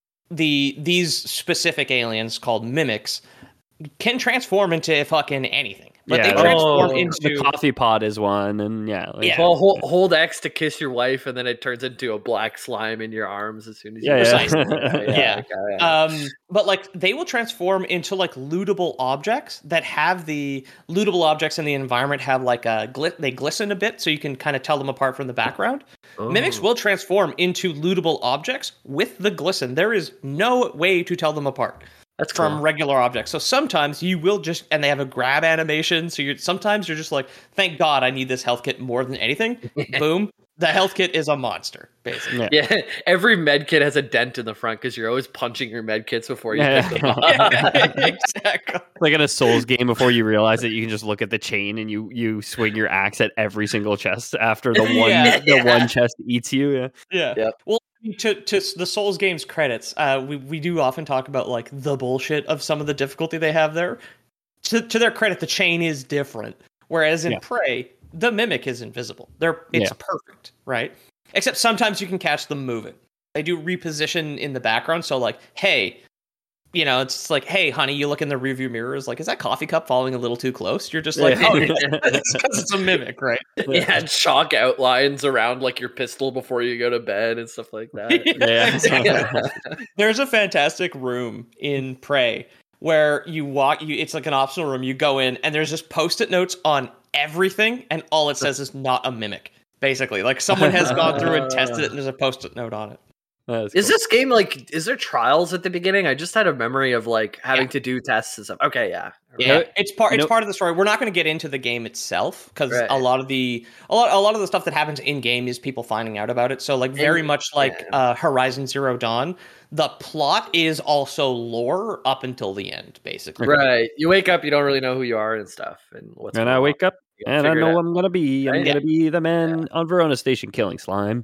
the these specific aliens called mimics can transform into fucking anything. But Yeah, they the- transform Oh, into the coffee pot is one, and yeah, like, Yeah. Well, hold, hold X to kiss your wife, and then it turns into a black slime in your arms as soon as you Yeah, yeah. Precisely. Yeah. okay, yeah. Um, but like they will transform into like lootable objects that have the lootable objects in the environment have like a glit. They glisten a bit, so you can kind of tell them apart from the background. Mimics Oh. will transform into lootable objects with the glisten. There is no way to tell them apart That's from cool. regular objects. So sometimes you will just, and they have a grab animation. So you're sometimes you're just like, thank God I need this health kit more than anything. Boom. The health kit is a monster, basically. Yeah. Yeah, every med kit has a dent in the front because you're always punching your med kits before you Yeah. pick them up. exactly. like in a Souls game, before you realize that you can just look at the chain and you you swing your axe at every single chest after the one Yeah. the one chest eats you. Yeah. Yeah. Yep. Well, to to the Souls games credits, uh, we we do often talk about like the bullshit of some of the difficulty they have there. To to their credit, the chain is different. Whereas in Yeah. Prey, the mimic is invisible. They're it's Yeah. perfect, right? Except sometimes you can catch them moving. They do reposition in the background, so like, hey, you know, it's like, hey, honey, you look in the rearview mirror, is like, is that coffee cup falling a little too close? You're just like, Yeah. oh, it's because it's a mimic, right? Yeah, and chalk outlines around like your pistol before you go to bed and stuff like that. Yeah. Exactly. There's a fantastic room in Prey where you walk you it's like an optional room. You go in and there's just post-it notes on everything, and all it says is not a mimic. Basically, like someone has gone through and tested it, and there's a post-it note on it. That's Is cool. this game like? Is there trials at the beginning? I just had a memory of like having Yeah. to do tests and stuff. Okay, yeah, Yeah, it's part it's Nope. part of the story. We're not going to get into the game itself because Right. a lot of the a lot a lot of the stuff that happens in game is people finding out about it. So like very And- much like yeah. uh, Horizon Zero Dawn, the plot is also lore up until the end, basically. right. You wake up, you don't really know who you are and stuff, and what's. And going I on. wake up You gotta and I figure it know out. what I'm gonna be. I'm Right? gonna be the man on Verona Station killing slime.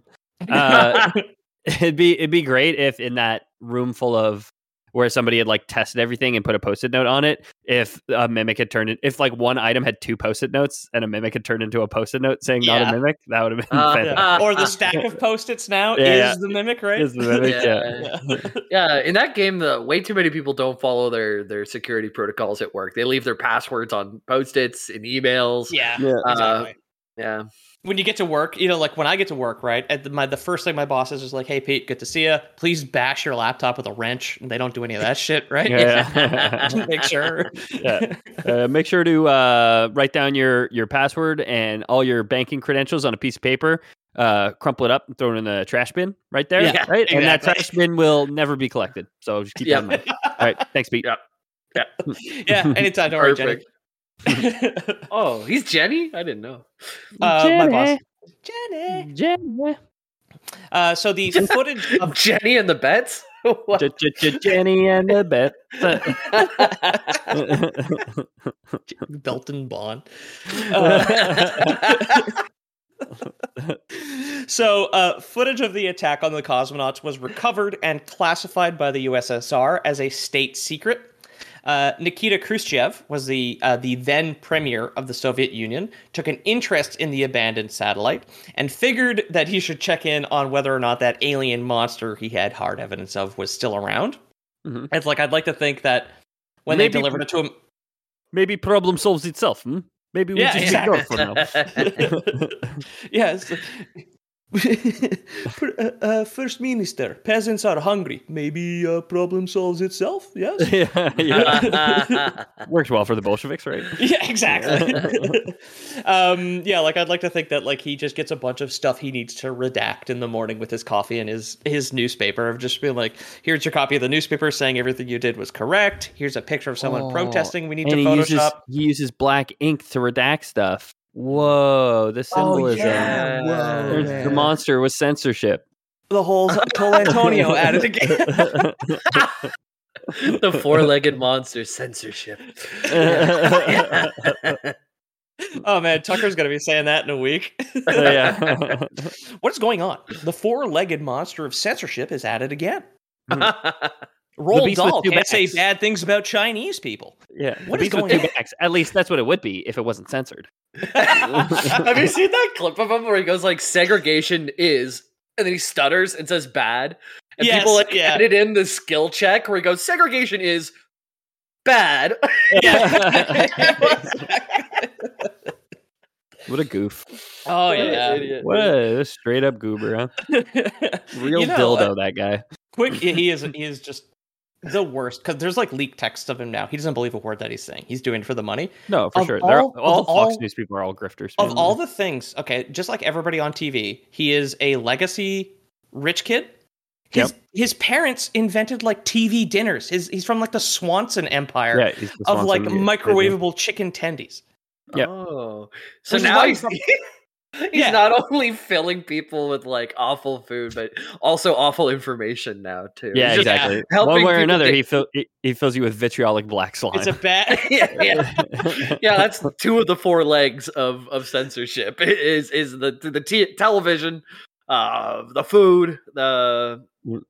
Uh, it'd be it'd be great if in that room full of where somebody had like tested everything and put a post-it note on it, if a mimic had turned it, if like one item had two post-it notes and a mimic had turned into a post-it note saying not Yeah. a mimic, that would have been Uh, fantastic. Yeah. Or the stack of post-its now Yeah, is yeah. the mimic, right? Is the mimic, Yeah. yeah. Yeah, in that game, the way too many people don't follow their their security protocols at work. They leave their passwords on post-its and emails. Yeah, Yeah. Uh, exactly. Yeah. When you get to work, you know, like when I get to work, right? At the, my the first thing my boss is is like, "Hey, Pete, good to see you. Please bash your laptop with a wrench." And they don't do any of that shit, right? Yeah. Just make sure. Yeah. Uh, make sure to uh, write down your your password and all your banking credentials on a piece of paper. Uh, crumple it up and throw it in the trash bin right there. Yeah, right, and that exactly. trash bin will never be collected. So just keep Yeah. that in mind. All right, thanks, Pete. Yeah. Yeah, anytime. Don't worry, Jenny. Perfect. Oh, he's Jenny? I didn't know. uh, my boss, Jenny. Jenny. Jenny. Uh, so the footage of Jenny and the Bets? What? J- j- j- Jenny and the bet. Belton Bond. Uh, so, uh, footage of the attack on the cosmonauts was recovered and classified by the U S S R as a state secret. Uh, Nikita Khrushchev was the uh, the then premier of the Soviet Union, took an interest in the abandoned satellite, and figured that he should check in on whether or not that alien monster he had hard evidence of was still around. Mhm. It's like, I'd like to think that when Maybe- they delivered it to him, Maybe problem solves itself. Hmm? Maybe we Yeah, just exactly. ignore it for now. yes. uh, uh, First Minister, peasants are hungry. Maybe uh, problem solves itself. Yes. yeah, yeah. Works well for the Bolsheviks, right? Yeah, exactly. um, yeah, like I'd like to think that like he just gets a bunch of stuff he needs to redact in the morning with his coffee and his his newspaper of just being like, here's your copy of the newspaper saying everything you did was correct. Here's a picture of someone Oh, protesting. We need And to he Photoshop. uses, he uses black ink to redact stuff. Whoa, the symbolism. yeah. Whoa, There's man. the monster with censorship. The whole Cole Antonio added again. The four-legged monster censorship. Oh man, Tucker's gonna be saying that in a week. Yeah. What's going on? The four-legged monster of censorship is at it again. Roald beast with Dahl two can't say backs. bad things about Chinese people. Yeah, What the is beast with going two on? backs. At least that's what it would be if it wasn't censored. Have you seen that clip of him where he goes like segregation is, and then he stutters and says bad, and Yes, people like yeah. edit in the skill check where he goes segregation is bad. What a goof! Oh What an yeah. idiot. What a straight up goober, huh? Real You know, dildo, uh, that guy. Quick, yeah, he is. He is just the worst because there's like leaked text of him now. He doesn't believe a word that he's saying. He's doing it for the money. No, for Of sure. They're, all- all of Fox all- News people are all grifters. Of man. all the things, okay, just like everybody on T V, he is a legacy rich kid. His Yep. his parents invented like T V dinners. His he's from like the Swanson Empire yeah, he's the of like Swanson, yeah, microwavable chicken tendies. Yep. Oh, so Which is now why he's he's he's Yeah. not only filling people with like awful food, but also awful information now too. Yeah, He's just exactly. helping One way or people another, get- he, fill, he he fills you with vitriolic black slime. It's a bad. yeah, yeah. yeah, that's two of the four legs of, of censorship. Is is the the t- television, uh, the food, the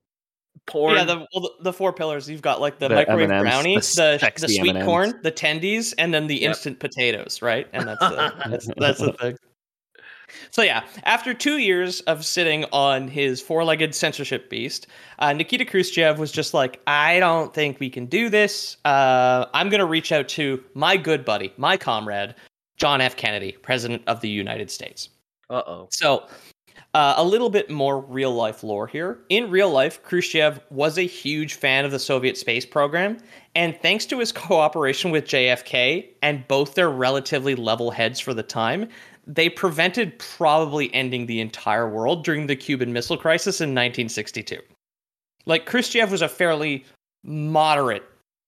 porn. Yeah, the well, the, the four pillars. You've got like the, The microwave M and M's, brownie, the the the, sexy sweet M and M's. corn, the tendies, and then the Yep. instant potatoes, right? And that's the that's, that's the thing. So yeah, after two years of sitting on his four-legged censorship beast, uh, Nikita Khrushchev was just like, I don't think we can do this. Uh, I'm going to reach out to my good buddy, my comrade, John F. Kennedy, President of the United States. Uh oh. So, uh, a little bit more real life lore here. In real life, Khrushchev was a huge fan of the Soviet space program, and thanks to his cooperation with J F K and both their relatively level heads for the time, they prevented probably ending the entire world during the Cuban Missile Crisis in nineteen sixty-two. Like, Khrushchev was a fairly moderate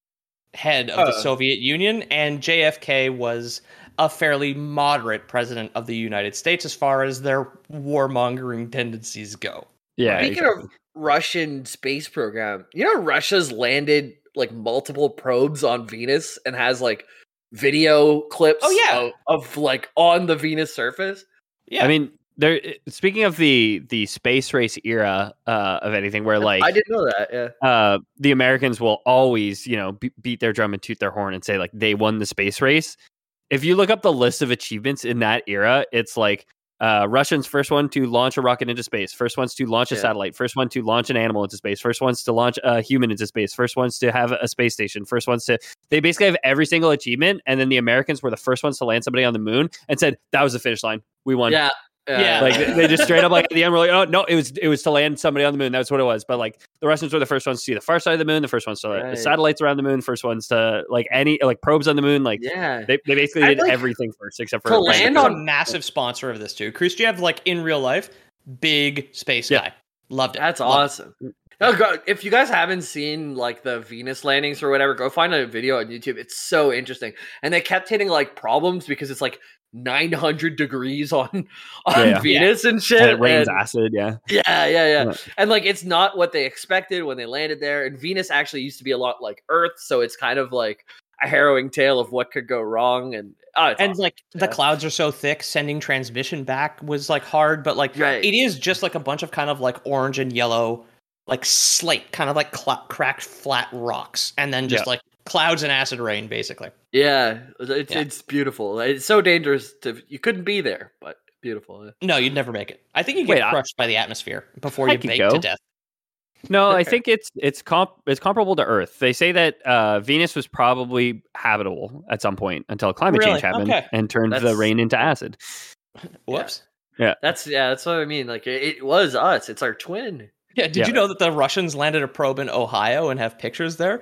head of the Uh. Soviet Union, and J F K was a fairly moderate president of the United States as far as their warmongering tendencies go. yeah, Speaking exactly. of Russian space program, you know Russia's landed like multiple probes on Venus and has like video clips Oh, yeah. of, of like on the Venus surface. Yeah, I mean, there. Speaking of the the space race era uh, of anything, where like I didn't know that. Yeah. uh, the Americans will always, you know, be- beat their drum and toot their horn and say like they won the space race. If you look up the list of achievements in that era, it's like uh, Russians first one to launch a rocket into space, first ones to launch a Yeah. satellite, first one to launch an animal into space, first ones to launch a human into space, first ones to have a space station, first ones to. They basically have every single achievement, and then the Americans were the first ones to land somebody on the moon and said that was the finish line. We won. Yeah. Yeah. Like they- they just straight up like at the end were like, oh no, it was it was to land somebody on the moon. That's what it was. But like the Russians were the first ones to see the far side of the moon, the first ones to like, Right. the satellites around the moon, first ones to like any like probes on the moon. Like yeah. they, they basically I'd did like everything first except for to Khrushchev land was a on- massive sponsor of this too. Khrushchev, like in real life, big space Yeah. guy. Loved it. That's Loved it. awesome. No, go, if you guys haven't seen like the Venus landings or whatever, go find a video on YouTube. It's so interesting. And they kept hitting like problems because it's like nine hundred degrees on on Yeah. Venus and shit. and it rains and- acid. Yeah, Yeah, yeah, yeah, Yeah. And like it's not what they expected when they landed there. And Venus actually used to be a lot like Earth, so it's kind of like a harrowing tale of what could go wrong. And oh, it's And awesome. like the Yeah. clouds are so thick, sending transmission back was like hard, but like Right. it is just like a bunch of kind of like orange and yellow, like slate, kind of like cla cracked flat rocks, and then just Yeah. like clouds and acid rain, basically. yeah, it's Yeah. it's beautiful. It's so dangerous to you couldn't be there, but beautiful. No, you'd never make it. I think you Wait, get I- crushed by the atmosphere before I you could bake go. to death. no, I think it's it's comp it's comparable to Earth. They say that uh, Venus was probably habitable at some point until climate Really? change happened Okay. and turned the That's- rain into acid. Whoops. That's yeah, that's what I mean. Like it, it was us. It's our twin. Yeah, did Yeah. you know that the Russians landed a probe in Ohio and have pictures there?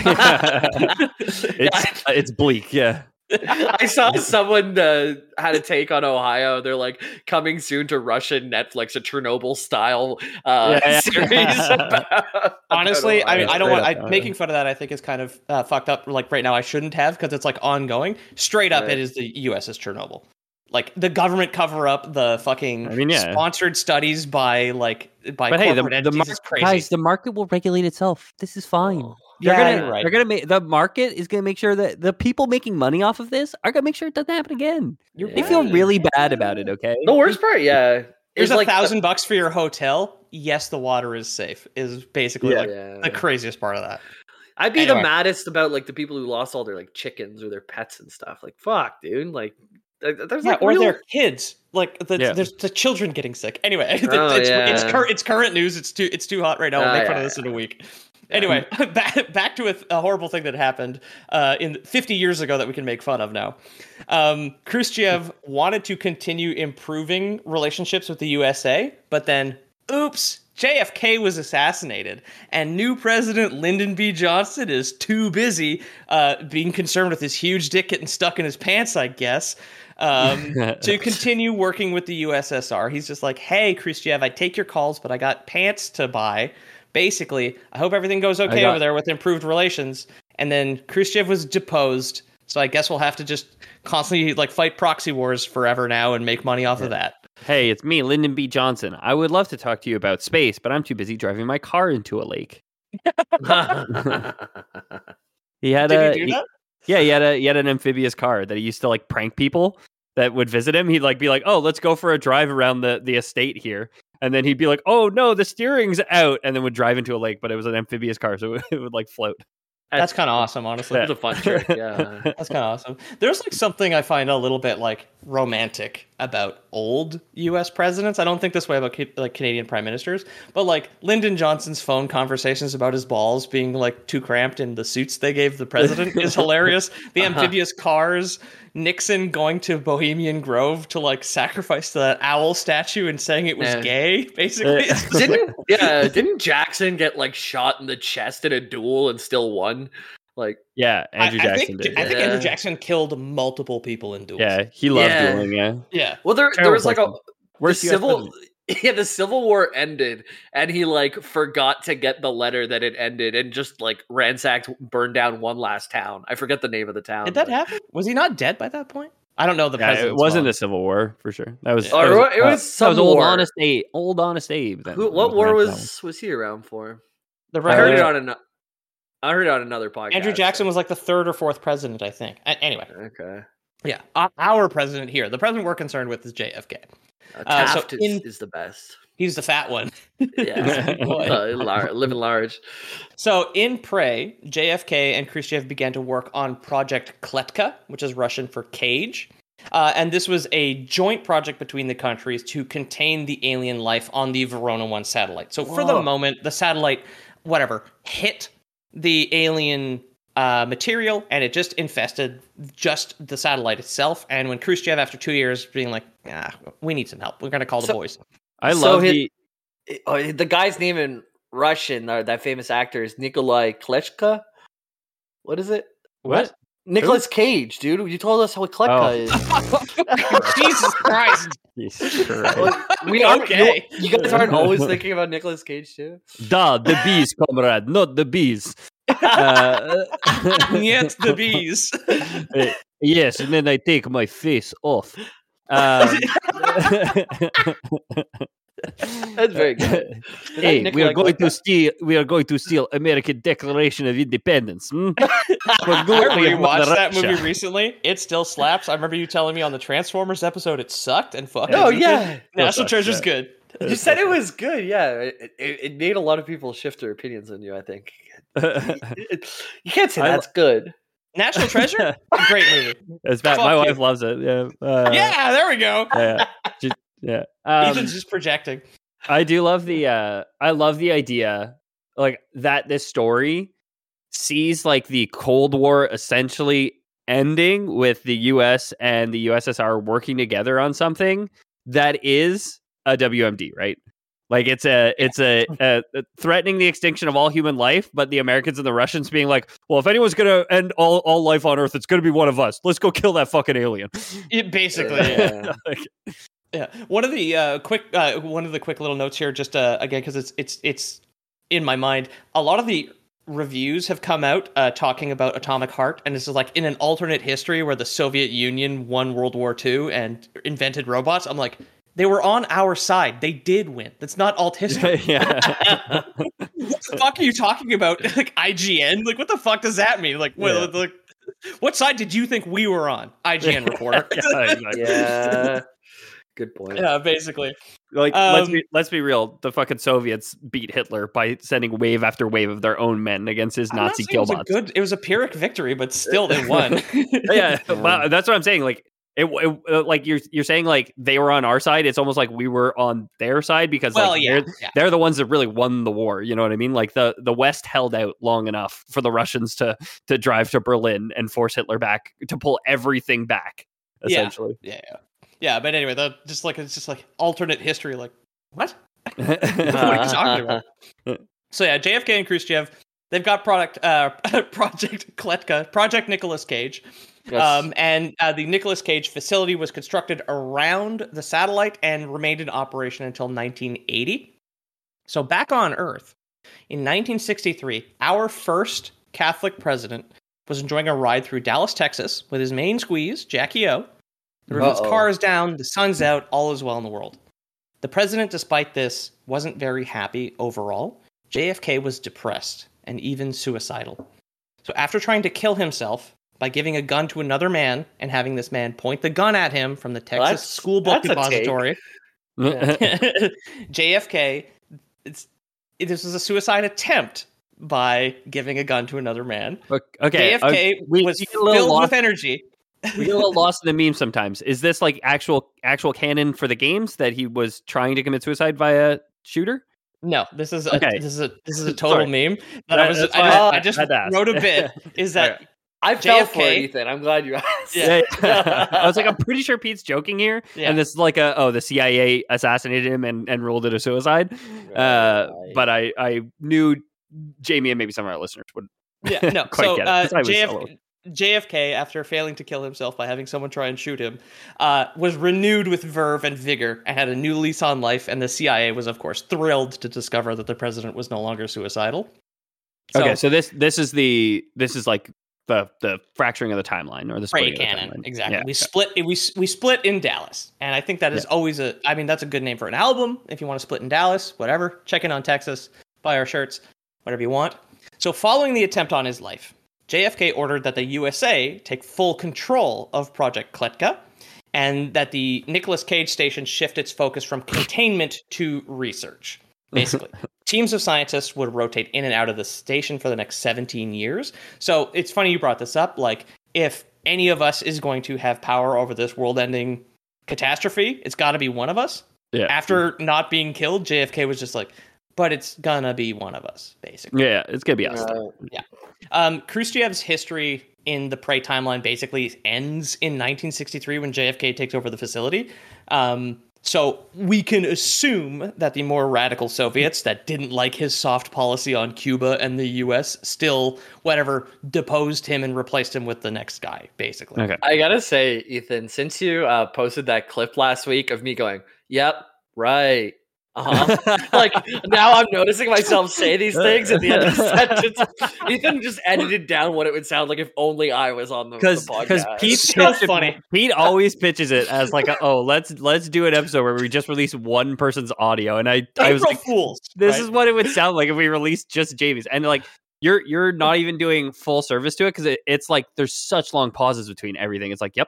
it's it's bleak. Yeah. I saw someone uh, had a take on Ohio. They're like coming soon to Russian Netflix, a Chernobyl style uh, Yeah, yeah. series. About, Honestly, about I mean, Ohio. I don't Straight want up, I, uh, making fun of that. I think is kind of uh, fucked up. Like right now, I shouldn't have because it's like ongoing. Straight up, Right. it is the U S S Chernobyl. Like the government cover up, the fucking I mean, yeah. sponsored studies by like by But hey, the, corporate the entities mar- is crazy. guys, the market will regulate itself. This is fine. They're Yeah, gonna, you're right. they're gonna make the market is gonna make sure that the people making money off of this are gonna make sure it doesn't happen again. You're They feel right. really bad about it. Okay. The worst part, yeah, There's is a like the- thousand bucks for your hotel. yes, the water is safe is basically Yeah. like Yeah. the craziest part of that. I'd be Anyway. the maddest about like the people who lost all their like chickens or their pets and stuff. Like, fuck, dude. Like, th- there's Yeah, like or real... their kids, like the, Yeah. there's the children getting sick. Anyway, it's Oh, it's, yeah. it's, cur- it's current news. It's too it's too hot right now. We'll Ah, make fun yeah, of this in a yeah. week. Anyway, back back to a, a horrible thing that happened uh, in fifty years ago that we can make fun of now. Um, Khrushchev wanted to continue improving relationships with the U S A, but then, oops. J F K was assassinated, and new president Lyndon B. Johnson is too busy uh, being concerned with his huge dick getting stuck in his pants, I guess, um, to continue working with the U S S R. He's just like, hey, Khrushchev, I take your calls, but I got pants to buy. Basically, I hope everything goes okay got- over there with improved relations. And then Khrushchev was deposed, so I guess we'll have to just constantly like fight proxy wars forever now and make money off Yeah. of that. Hey, it's me, Lyndon B. Johnson. I would love to talk to you about space, but I'm too busy driving my car into a lake. He had Did a he do he- that? yeah, he had a he had an amphibious car that he used to like prank people that would visit him. He'd like be like, "Oh, let's go for a drive around the the estate here," and then he'd be like, "Oh no, the steering's out," and then would drive into a lake. But it was an amphibious car, so it would like float. That's kind of awesome, honestly. It's a fun trick, yeah. That's kind of awesome. There's like something I find a little bit like romantic about old U S presidents. I don't think this way about ca- like Canadian prime ministers, but like Lyndon Johnson's phone conversations about his balls being like too cramped in the suits they gave the president is hilarious. The amphibious cars, Nixon going to Bohemian Grove to like sacrifice to that owl statue and saying it was Yeah. gay, basically. Yeah. It's just like- Didn't yeah? Didn't Jackson get like shot in the chest in a duel and still won? Like, Yeah, Andrew I, I Jackson think, did. I think Yeah. Andrew Jackson killed multiple people in duels. Yeah, he loved Yeah. dueling. Yeah, Yeah. well, there there Terrible was like a person. Worst the U S civil. president. Yeah, the Civil War ended, and he like forgot to get the letter that it ended, and just like ransacked, burned down one last town. I forget the name of the town. Did that but- happen? Was he not dead by that point? I don't know the Yeah, president. it wasn't a civil war for sure. That was. Or that was, it was uh, that some was old war. honest Abe. Old honest Abe. Then. Who, That what war around for that was was he around for? the I heard right. it Uh, on an. I heard it on another podcast. Andrew Jackson was like the third or fourth president, I think. A- Anyway, okay. yeah, uh, our president here, the president we're concerned with is J F K. Uh, Uh, so Taft is, in- is the best. He's the fat one. Yeah, Boy. uh, lar- living large. So in Prey, J F K and Khrushchev began to work on Project Kletka, which is Russian for cage. Uh, and this was a joint project between the countries to contain the alien life on the Verona one satellite. So for the Whoa. moment, the satellite, whatever, hit the alien uh, material, and it just infested just the satellite itself. And when Khrushchev, after two years, being like, ah, we need some help, we're going to call the So- boys. I So love his- the. Oh, the guy's name in Russian, or that famous actor, is Nikolai Klechka. What is it? What? Nicholas Cage, dude. You told us how Klechka Oh. is. Jesus Christ. Jesus Christ. Well, we aren't, Okay. you, you guys aren't always thinking about Nicolas Cage too. Da, the bees, comrade, not the bees. Uh, Yes, the bees. uh, yes, and then I take my face off. Um, That's very good. Hey, we are Nikolai going to Klechka? steal. We are going to steal American Declaration of Independence. Hmm? For I glory of rewatched Mother that Russia. movie recently. It still slaps. I remember you telling me on the Transformers episode it sucked and fucking. Oh yeah, National sucks, Treasure's yeah. good. you said it was good. Yeah, it, it, it made a lot of people shift their opinions on you. I think you can't say I- that's good. National Treasure, great movie. It's bad. Fuck My you. wife loves it. Yeah. Uh, Yeah, there we go. Yeah. She- yeah. Um, Ethan's just projecting. I do love the. Uh, I love the idea, like that. This story sees like the Cold War essentially ending with the U S and the U S S R working together on something that is a W M D, right? Like it's a it's a, a, a threatening the extinction of all human life, but the Americans and the Russians being like, well, if anyone's gonna end all, all life on Earth, it's gonna be one of us. Let's go kill that fucking alien. It basically, yeah. Yeah. Like, Yeah. One of the uh, quick, uh, one of the quick little notes here, just uh, again because it's it's it's in my mind. A lot of the reviews have come out uh, talking about Atomic Heart, and this is like in an alternate history where the Soviet Union won World War Two and invented robots. I'm like, they were on our side. They did win. That's not alt history. yeah. What the fuck are you talking about? Like I G N? Like what the fuck does that mean? Like, well, Yeah. like what side did you think we were on? I G N reporter. Yeah, exactly. Yeah. Good point. Yeah, basically. Like, let's Um, be let's be real. The fucking Soviets beat Hitler by sending wave after wave of their own men against his I'm not Nazi saying it was a killbots. good. It was a Pyrrhic victory, but still they won. Yeah, well, that's what I'm saying. Like, it, it uh, like you're you're saying like they were on our side. It's almost like we were on their side because Well, like yeah, they're yeah. they're the ones that really won the war. You know what I mean? Like the the West held out long enough for the Russians to to drive to Berlin and force Hitler back to pull everything back. Essentially, Yeah, yeah, yeah. But anyway, the just like it's just like alternate history. Like what? yeah. What are you talking about? So yeah, J F K and Khrushchev, they've got product uh, Project Kletka, Project Nicolas Cage, Yes. um, and uh, the Nicolas Cage facility was constructed around the satellite and remained in operation until nineteen eighty. So back on Earth, in nineteen sixty-three, our first Catholic president was enjoying a ride through Dallas, Texas, with his main squeeze, Jackie O. The roof of his Uh-oh. car is down, the sun's out, all is well in the world. The president, despite this, wasn't very happy overall. J F K was depressed and even suicidal. So after trying to kill himself by giving a gun to another man and having this man point the gun at him from the Texas That's- School Book that's a take. Depository, J F K, it's, it, this was a suicide attempt by giving a gun to another man. Okay, J F K uh, we was get a little filled lost- with energy. we get a little lost in the meme sometimes. Is this like actual actual canon for the games that he was trying to commit suicide via shooter? No, this is a, Okay. this is a this is a total Sorry. meme that I was That's I, why just- I- I just I had to ask. wrote a bit is that Okay. I fell J F K for it, Ethan. I'm glad you asked. Yeah. Yeah. I was like, I'm pretty sure Pete's joking here, Yeah. and this is like a oh, the C I A assassinated him and, and ruled it a suicide. Uh, Right. but I I knew Jamie and maybe some of our listeners would yeah no quite so get it, uh, 'cause I was J F, solo. J F K, after failing to kill himself by having someone try and shoot him, uh, was renewed with verve and vigor and had a new lease on life. And the C I A was, of course, thrilled to discover that the president was no longer suicidal. So, okay, so this this is the this is like the the fracturing of the timeline or the Right, splitting of the canon, timeline. exactly. Yeah, we okay. split. We we split in Dallas, and I think that is always a. I mean, that's a good name for an album. If you want to split in Dallas, whatever. Check in on Texas, buy our shirts, whatever you want. So, following the attempt on his life, J F K ordered that the U S A take full control of Project Kletka, and that the Nicolas Cage station shift its focus from containment to research. Basically, teams of scientists would rotate in and out of the station for the next seventeen years. So it's funny you brought this up. Like, if any of us is going to have power over this world-ending catastrophe, it's got to be one of us. Yeah. After not being killed, J F K was just like, but it's gonna be one of us, basically. Yeah, it's gonna be us. Uh, Um, Khrushchev's history in the Prey timeline basically ends in nineteen sixty-three when J F K takes over the facility. Um, so we can assume that the more radical Soviets that didn't like his soft policy on Cuba and the U S still, whatever, deposed him and replaced him with the next guy, basically. Okay. I gotta say, Ethan, since you uh, posted that clip last week of me going, "Yep, right," uh-huh. Like now I'm noticing myself say these things at the end of the sentence. Ethan just edited down what it would sound like if only I was on the, the Because podcast. because Pete It's so pitched it- funny. Pete always pitches it as like a, oh let's let's do an episode where we just release one person's audio, and I I was April like, Fools. this right? is what it would sound like if we released just Jamie's, and like you're you're not even doing full service to it because it, it's like there's such long pauses between everything. It's like yep,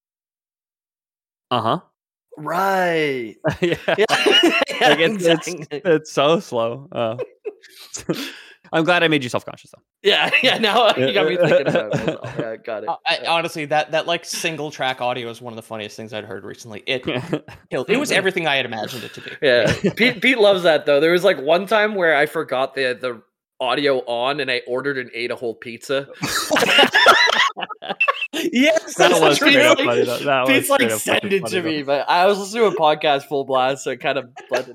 uh huh, right. yeah. Yeah, yeah, Like it's, it's exactly. it's so slow. Uh, I'm glad I made you self conscious though. yeah, yeah. Now you got me thinking about it. myself. Yeah, got it. Uh, I, honestly, that that like single track audio is one of the funniest things I'd heard recently. It killed. It was everything I had imagined it to be. Yeah, Pete, Pete loves that though. There was like one time where I forgot the the audio on, and I ordered and ate a whole pizza. Yes, That that's was true. straight up funny. Though. That was Pete's like, straight up send fucking it to funny, me, but I was listening to a podcast full blast, so it kind of blended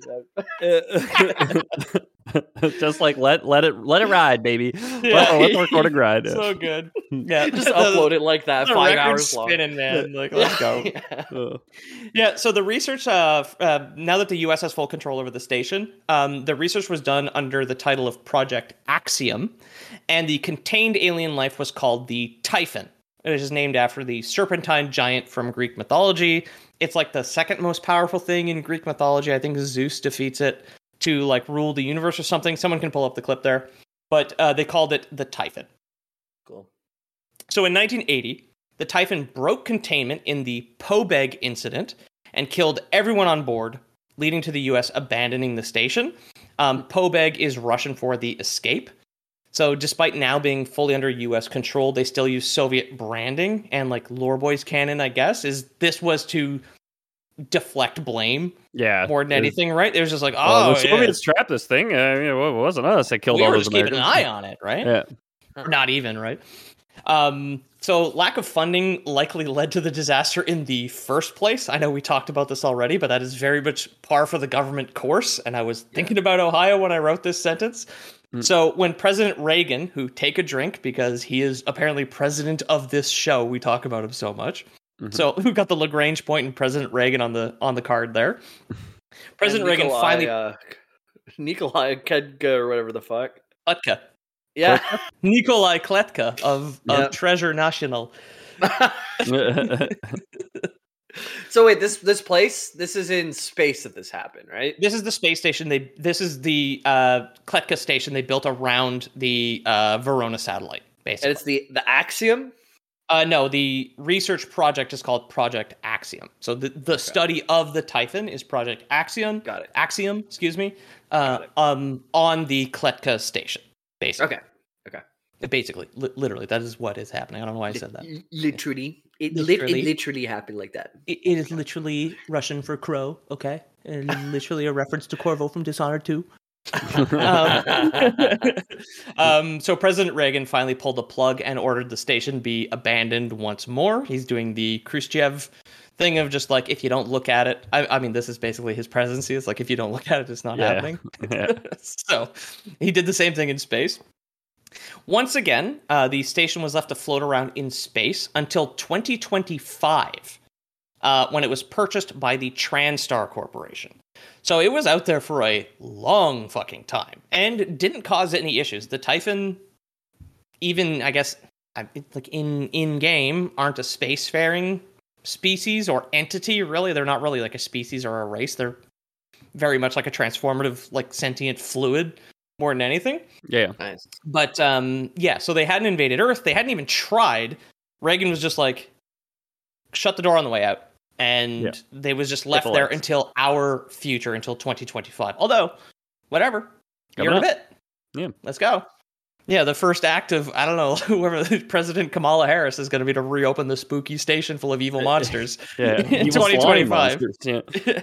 out. Just like let let it let it ride, baby. Yeah. Let, let the recording ride. So good. Yeah, Just upload it like that, The five record's hours long. spinning, man. Like, let's go. Yeah. Ugh. Yeah, so the research, uh, f- uh, now that the U S has full control over the station, um, the research was done under the title of Project Axiom, and the contained alien life was called the Typhon. It is named after the serpentine giant from Greek mythology. It's like the second most powerful thing in Greek mythology. I think Zeus defeats it to like rule the universe or something. Someone can pull up the clip there. But uh, they called it the Typhon. Cool. So in nineteen eighty, the Typhon broke containment in the Pobeg incident, and killed everyone on board, leading to the U S abandoning the station. Um, Pobeg is Russian for the escape. So despite now being fully under U S control, they still use Soviet branding, and like Loreboy's canon, I guess, is this was to deflect blame Yeah, more than anything, right? There's just like, oh, oh, the yeah. Soviets trapped this thing. I mean, it wasn't us that killed we all were those just keeping an Americans. eye on it, right? Yeah. Or not even, right? Um, so lack of funding likely led to the disaster in the first place. I know we talked about this already, but that is very much par for the government course. And I was thinking about Ohio when I wrote this sentence. Mm. So when President Reagan, who take a drink because he is apparently president of this show, we talk about him so much. Mm-hmm. So we've got the Lagrange point and President Reagan on the on the card there. President Nikolai, Reagan finally uh, Nikolai Kedka or whatever the fuck. Kletka. Yeah. Nikolai Kletka of, Yep. of Treasure National. So wait, this this place, this is in space that this happened, right? This is the space station. They this is the uh, Kletka station they built around the uh, Verona satellite, basically. And it's the the Axiom? Uh, no, the research project is called Project Axiom. So the, the okay. study of the Typhon is Project Axiom. Got it. Axiom, excuse me. Uh, um, on the Kletka station, basically. Okay. Okay. Basically, li- literally, that is what is happening. I don't know why I said that. Literally, it literally, li- it literally happened like that. It, it is literally Russian for crow. Okay, and literally a reference to Corvo from Dishonored two. um, um, so President Reagan finally pulled the plug and ordered the station be abandoned once more. He's doing the Khrushchev thing of just like, if you don't look at it, I, I mean, this is basically his presidency. It's like, if you don't look at it, it's not yeah. happening. Yeah. So he did the same thing in space. Once again, uh, the station was left to float around in space until twenty twenty-five, uh, when it was purchased by the TranStar Corporation. So it was out there for a long fucking time and didn't cause any issues. The Typhon, even, I guess, like in, in game, aren't a spacefaring species or entity, really. They're not really like a species or a race. They're very much like a transformative, like sentient fluid more than anything. Yeah. Nice. But um, yeah, so they hadn't invaded Earth. They hadn't even tried. Reagan was just like, shut the door on the way out. And yeah. they was just left there until our future, until twenty twenty-five. Although, whatever. You're in a bit. Yeah. Let's go. Yeah, the first act of, I don't know, whoever President Kamala Harris is going to be to reopen the spooky station full of evil monsters. Yeah. in twenty twenty-five. Yeah.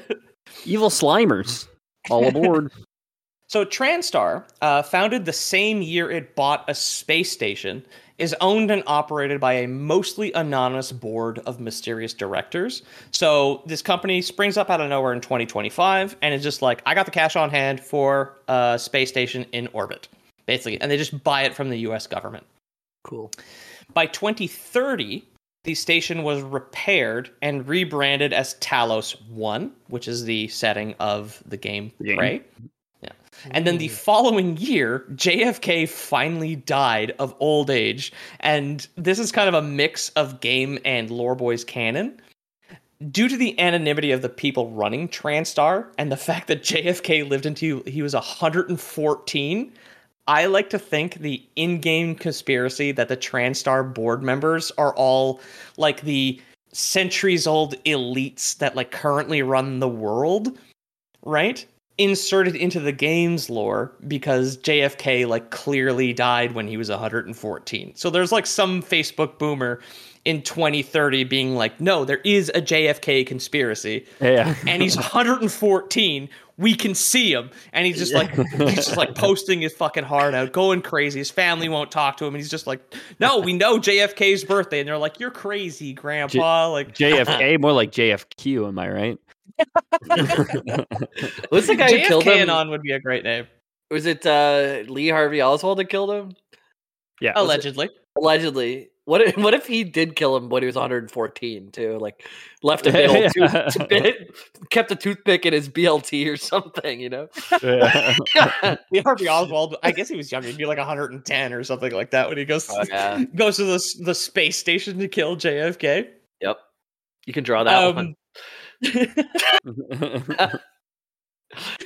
Evil Slimers. All aboard. So TranStar, uh, founded the same year it bought a space station, is owned and operated by a mostly anonymous board of mysterious directors. So this company springs up out of nowhere in twenty twenty-five and is just like, I got the cash on hand for a space station in orbit, basically. And they just buy it from the U S government. Cool. By twenty thirty, the station was repaired and rebranded as Talos one, which is the setting of the game Prey. Yeah. And then the following year, J F K finally died of old age. And this is kind of a mix of game and Loreboy's canon. Due to the anonymity of the people running TranStar and the fact that J F K lived until he was one hundred fourteen, I like to think the in-game conspiracy that the TranStar board members are all like the centuries-old elites that like currently run the world, right? Inserted into the game's lore because J F K like clearly died when he was one hundred fourteen. So there's like some Facebook boomer in twenty thirty being like, no, there is a J F K conspiracy. Yeah. And he's one hundred fourteen. We can see him. And he's just like, he's just like posting his fucking heart out, going crazy. His family won't talk to him. And he's just like, no, we know J F K's birthday. And they're like, you're crazy, grandpa. J- like J F K, more like J F Q, am I right? What's the guy J F K who killed him? Anon would be a great name. Was it uh, Lee Harvey Oswald that killed him? Yeah, allegedly. Allegedly. What if, what if he did kill him when he was one hundred fourteen too? Like left a middle yeah. tooth, bit, kept a toothpick in his B L T or something, you know? Yeah. Lee Harvey Oswald, I guess he was younger. He'd be like one hundred ten or something like that when he goes oh, yeah. goes to the the space station to kill J F K. Yep, you can draw that um, one.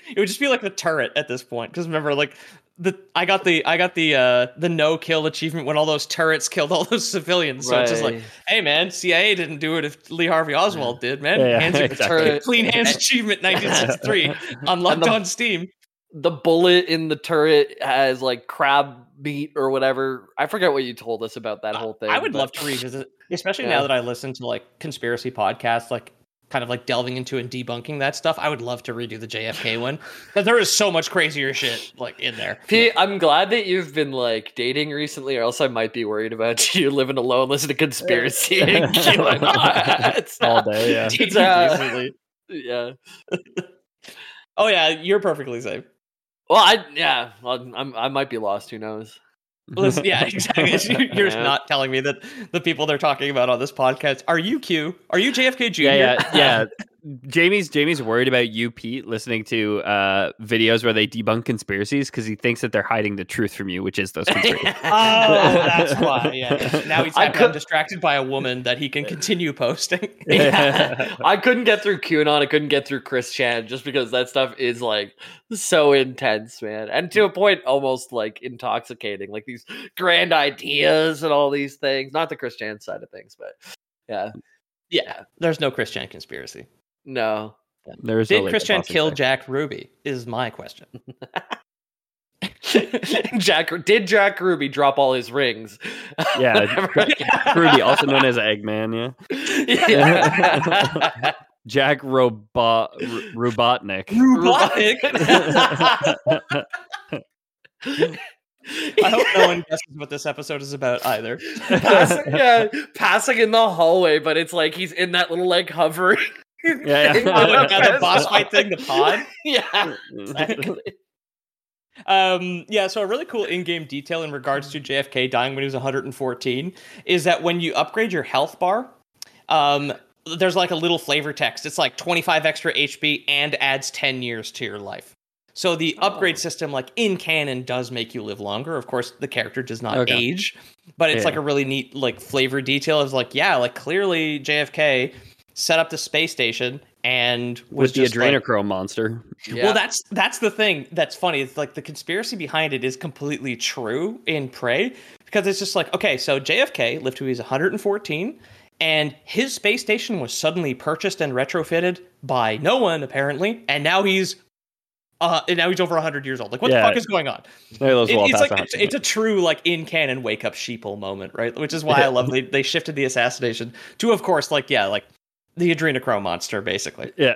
It would just be like the turret at this point. Because remember, like the I got the I got the uh, the no kill achievement when all those turrets killed all those civilians. So Right. it's just like, hey man, C I A didn't do it if Lee Harvey Oswald did, man. Yeah, yeah, Hands exactly. Clean hands achievement nineteen sixty-three unlocked the- on Steam. The bullet in the turret has like crab meat or whatever. I forget what you told us about that whole thing. I would but- love to revisit, especially Yeah. now that I listen to like conspiracy podcasts, like kind of like delving into and debunking that stuff. I would love to redo the J F K one because there is so much crazier shit like in there. Pete, I'm glad that you've been like dating recently, or else I might be worried about you living alone, listening to conspiracy and killing us. All day. Yeah. It's, uh, Recently. yeah. Oh yeah, you're perfectly safe. Well, I yeah, well, I'm I might be lost. Who knows? Listen, yeah, exactly. You're Yeah. not telling me that the people they're talking about on this podcast are you Q? Are you J F K Junior? Yeah, yeah, yeah. Jamie's Jamie's worried about you, Pete, listening to uh, videos where they debunk conspiracies because he thinks that they're hiding the truth from you, which is those conspiracies. Oh, that's why. Yeah. Now he's I happy could- I'm distracted by a woman that he can continue posting. I couldn't get through QAnon. I couldn't get through Chris Chan just because that stuff is like so intense, man, and to a point almost like intoxicating. Like these grand ideas and all these things. Not the Chris Chan side of things, but yeah, Yeah, there's no Chris Chan conspiracy. no. There's no Did Lake Chris Chan Placid kill thing. Jack Ruby? Is my question. Jack did Jack Ruby drop all his rings? Yeah, Ruby, also known as Eggman. Yeah, Yeah. Jack Robot Robotnik. Robotnik? I hope no one guesses what this episode is about either. passing, yeah, passing in the hallway, but it's like he's in that little like hovering. Yeah, thing yeah. with Oh, a yeah, the vest boss on. fight thing, the pod. Yeah, exactly. Um, yeah, so a really cool in-game detail in regards to J F K dying when he was one hundred fourteen is that when you upgrade your health bar, um, there's like a little flavor text. It's like twenty-five extra H P and adds ten years to your life. So the upgrade Oh. system, like in canon, does make you live longer. Of course, the character does not Okay. age, but it's Yeah. like a really neat like flavor detail. Of like, yeah, like clearly J F K set up the space station and was With the just like, adrenochrome monster. Yeah. well, that's that's the thing that's funny. It's like the conspiracy behind it is completely true in Prey because it's just like, okay, so J F K lived to he was one hundred fourteen, and his space station was suddenly purchased and retrofitted by no one apparently, and now he's uh, and now he's over one hundred years old. Like, what Yeah. the fuck is going on? Maybe those It- well it's past like one it's, hundred. it's a true like in canon wake up sheeple moment, right? Which is why I love they they shifted the assassination to, of course, like yeah, like the adrenochrome monster, basically. Yeah.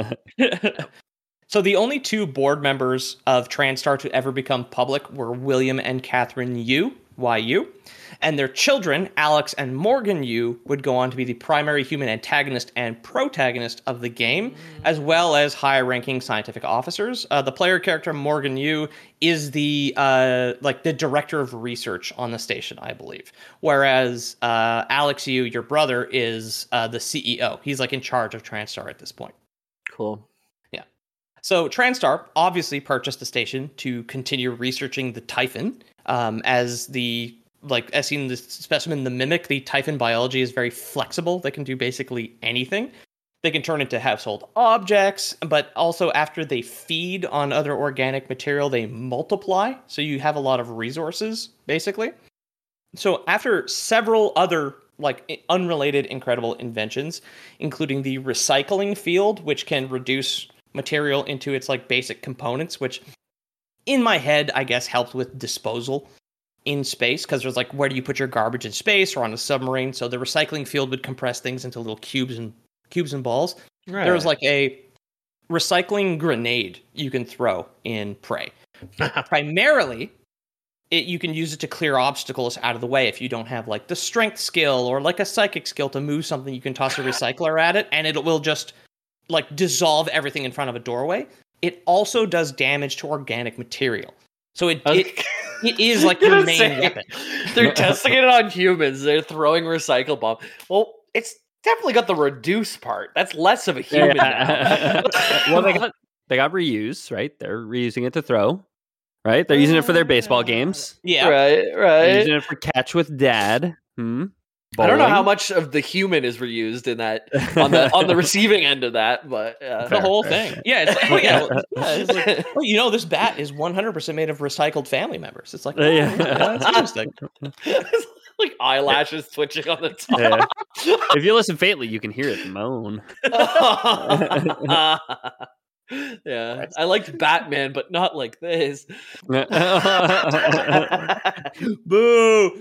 So the only two board members of TranStar to ever become public were William and Catherine Yu, Y U, and their children, Alex and Morgan Yu, would go on to be the primary human antagonist and protagonist of the game, as well as higher-ranking scientific officers. Uh, the player character Morgan Yu is the uh, like the director of research on the station, I believe, whereas uh, Alex Yu, your brother, is uh, the C E O. He's like in charge of TranStar at this point. cool. So TranStar obviously purchased the station to continue researching the Typhon. Um, as the like as seen in the specimen, the Mimic, the Typhon biology is very flexible. They can do basically anything. They can turn into household objects, but also after they feed on other organic material, they multiply. So you have a lot of resources, basically. So after several other like unrelated incredible inventions, including the recycling field, which can reduce material into its like basic components, which in my head I guess helped with disposal in space, because there's like, where do you put your garbage in space or on a submarine? So the recycling field would compress things into little cubes and cubes and balls. Right. There was like a recycling grenade you can throw in Prey. Primarily it, you can use it to clear obstacles out of the way. If you don't have like the strength skill or like a psychic skill to move something, you can toss a recycler at it and it will just like dissolve everything in front of a doorway. It also does damage to organic material. So it it, it is like your main Say, weapon. They're testing it on humans. They're throwing recycle bomb. Well, it's definitely got the reduce part. That's less of a human Yeah. now. Well, they got they got reuse, right? They're reusing it to throw, right? They're using it for their baseball games. Yeah. Right, They're right. using it for catch with dad. Hmm. I don't know how Bowling? much of the human is reused in that on the on the receiving end of that, but uh, The Fair, whole fair, thing. fair. Yeah, it's like, oh, yeah, well, yeah, it's like, well, you know, this bat is one hundred percent made of recycled family members. It's like, oh, Yeah. yeah, that's interesting. It's like eyelashes twitching on the top. Yeah. If you listen faintly, you can hear it moan. Yeah, I liked Batman, but not like this. Boo!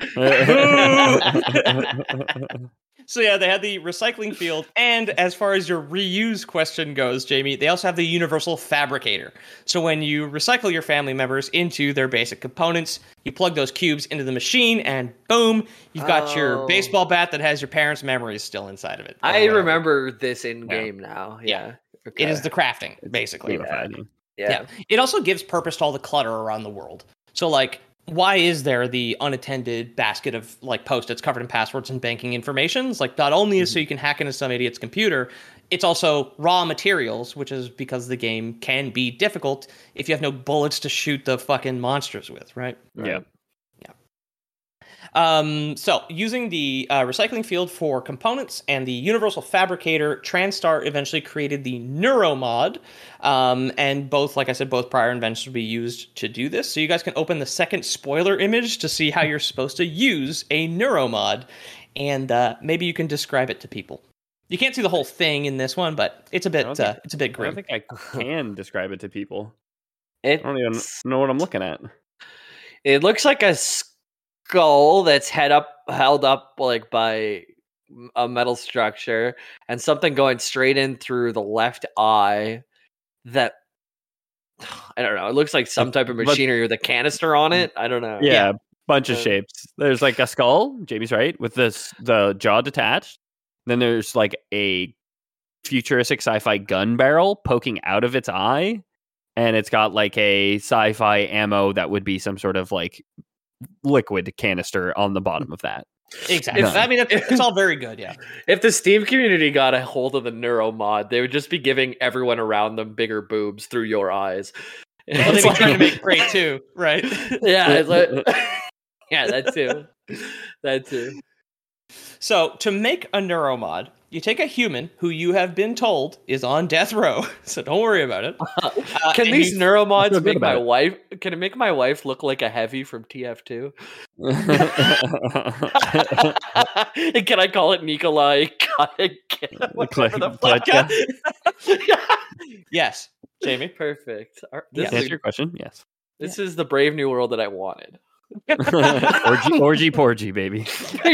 So yeah, they had the recycling field, and as far as your reuse question goes, Jamie, they also have the universal fabricator. So when you recycle your family members into their basic components, you plug those cubes into the machine, and boom, you've got Oh. your baseball bat that has your parents' memories still inside of it. I Or whatever. remember this in game now. Yeah, It is Okay. the crafting, basically. Gamified. yeah. Yeah. It also gives purpose to all the clutter around the world. So, like, why is there the unattended basket of, like, post-its covered in passwords and banking information? It's like, not only is so you can hack into some idiot's computer, it's also raw materials, which is because the game can be difficult if you have no bullets to shoot the fucking monsters with, right? Yeah. Um, so, using the uh, recycling field for components and the universal fabricator, TranStar eventually created the Neuromod. Um, and both, like I said, both prior inventions will be used to do this. So you guys can open the second spoiler image to see how you're supposed to use a Neuromod. And uh, maybe you can describe it to people. You can't see the whole thing in this one, but it's a I bit, don't uh, think- it's a bit I grim. don't think I can describe it to people. It, I don't even know what I'm looking at. it looks like a skull that's head up, held up like by a metal structure, and something going straight in through the left eye. That I don't know. It looks like some type of But- machinery with a canister on it. I don't know. Yeah, bunch of Uh, shapes. There's like a skull. Jamie's right, with this the jaw detached. Then there's like a futuristic sci-fi gun barrel poking out of its eye, and it's got like a sci-fi ammo that would be some sort of like liquid canister on the bottom of that. Exactly. If- I mean, it's, it's all very good, yeah. If the Steam community got a hold of the Neuromod, they would just be giving everyone around them bigger boobs through your eyes. Well, they'd It's be like- trying to make Prey too, right? yeah, it's like, yeah, that too. That too. So, to make a Neuromod, you take a human who you have been told is on death row, so don't worry about it. Uh, Can and these you- Neuromods feel good make my about it. wife? Can it make my wife look like a heavy from T F two? And can I call it Nikolai? Whatever the fuck. Klatka. Yes, Jamie. Perfect. Ar- Yeah. This, To is, answer your question, yes. this is the Brave New World that I wanted. orgy, orgy, porgy, baby.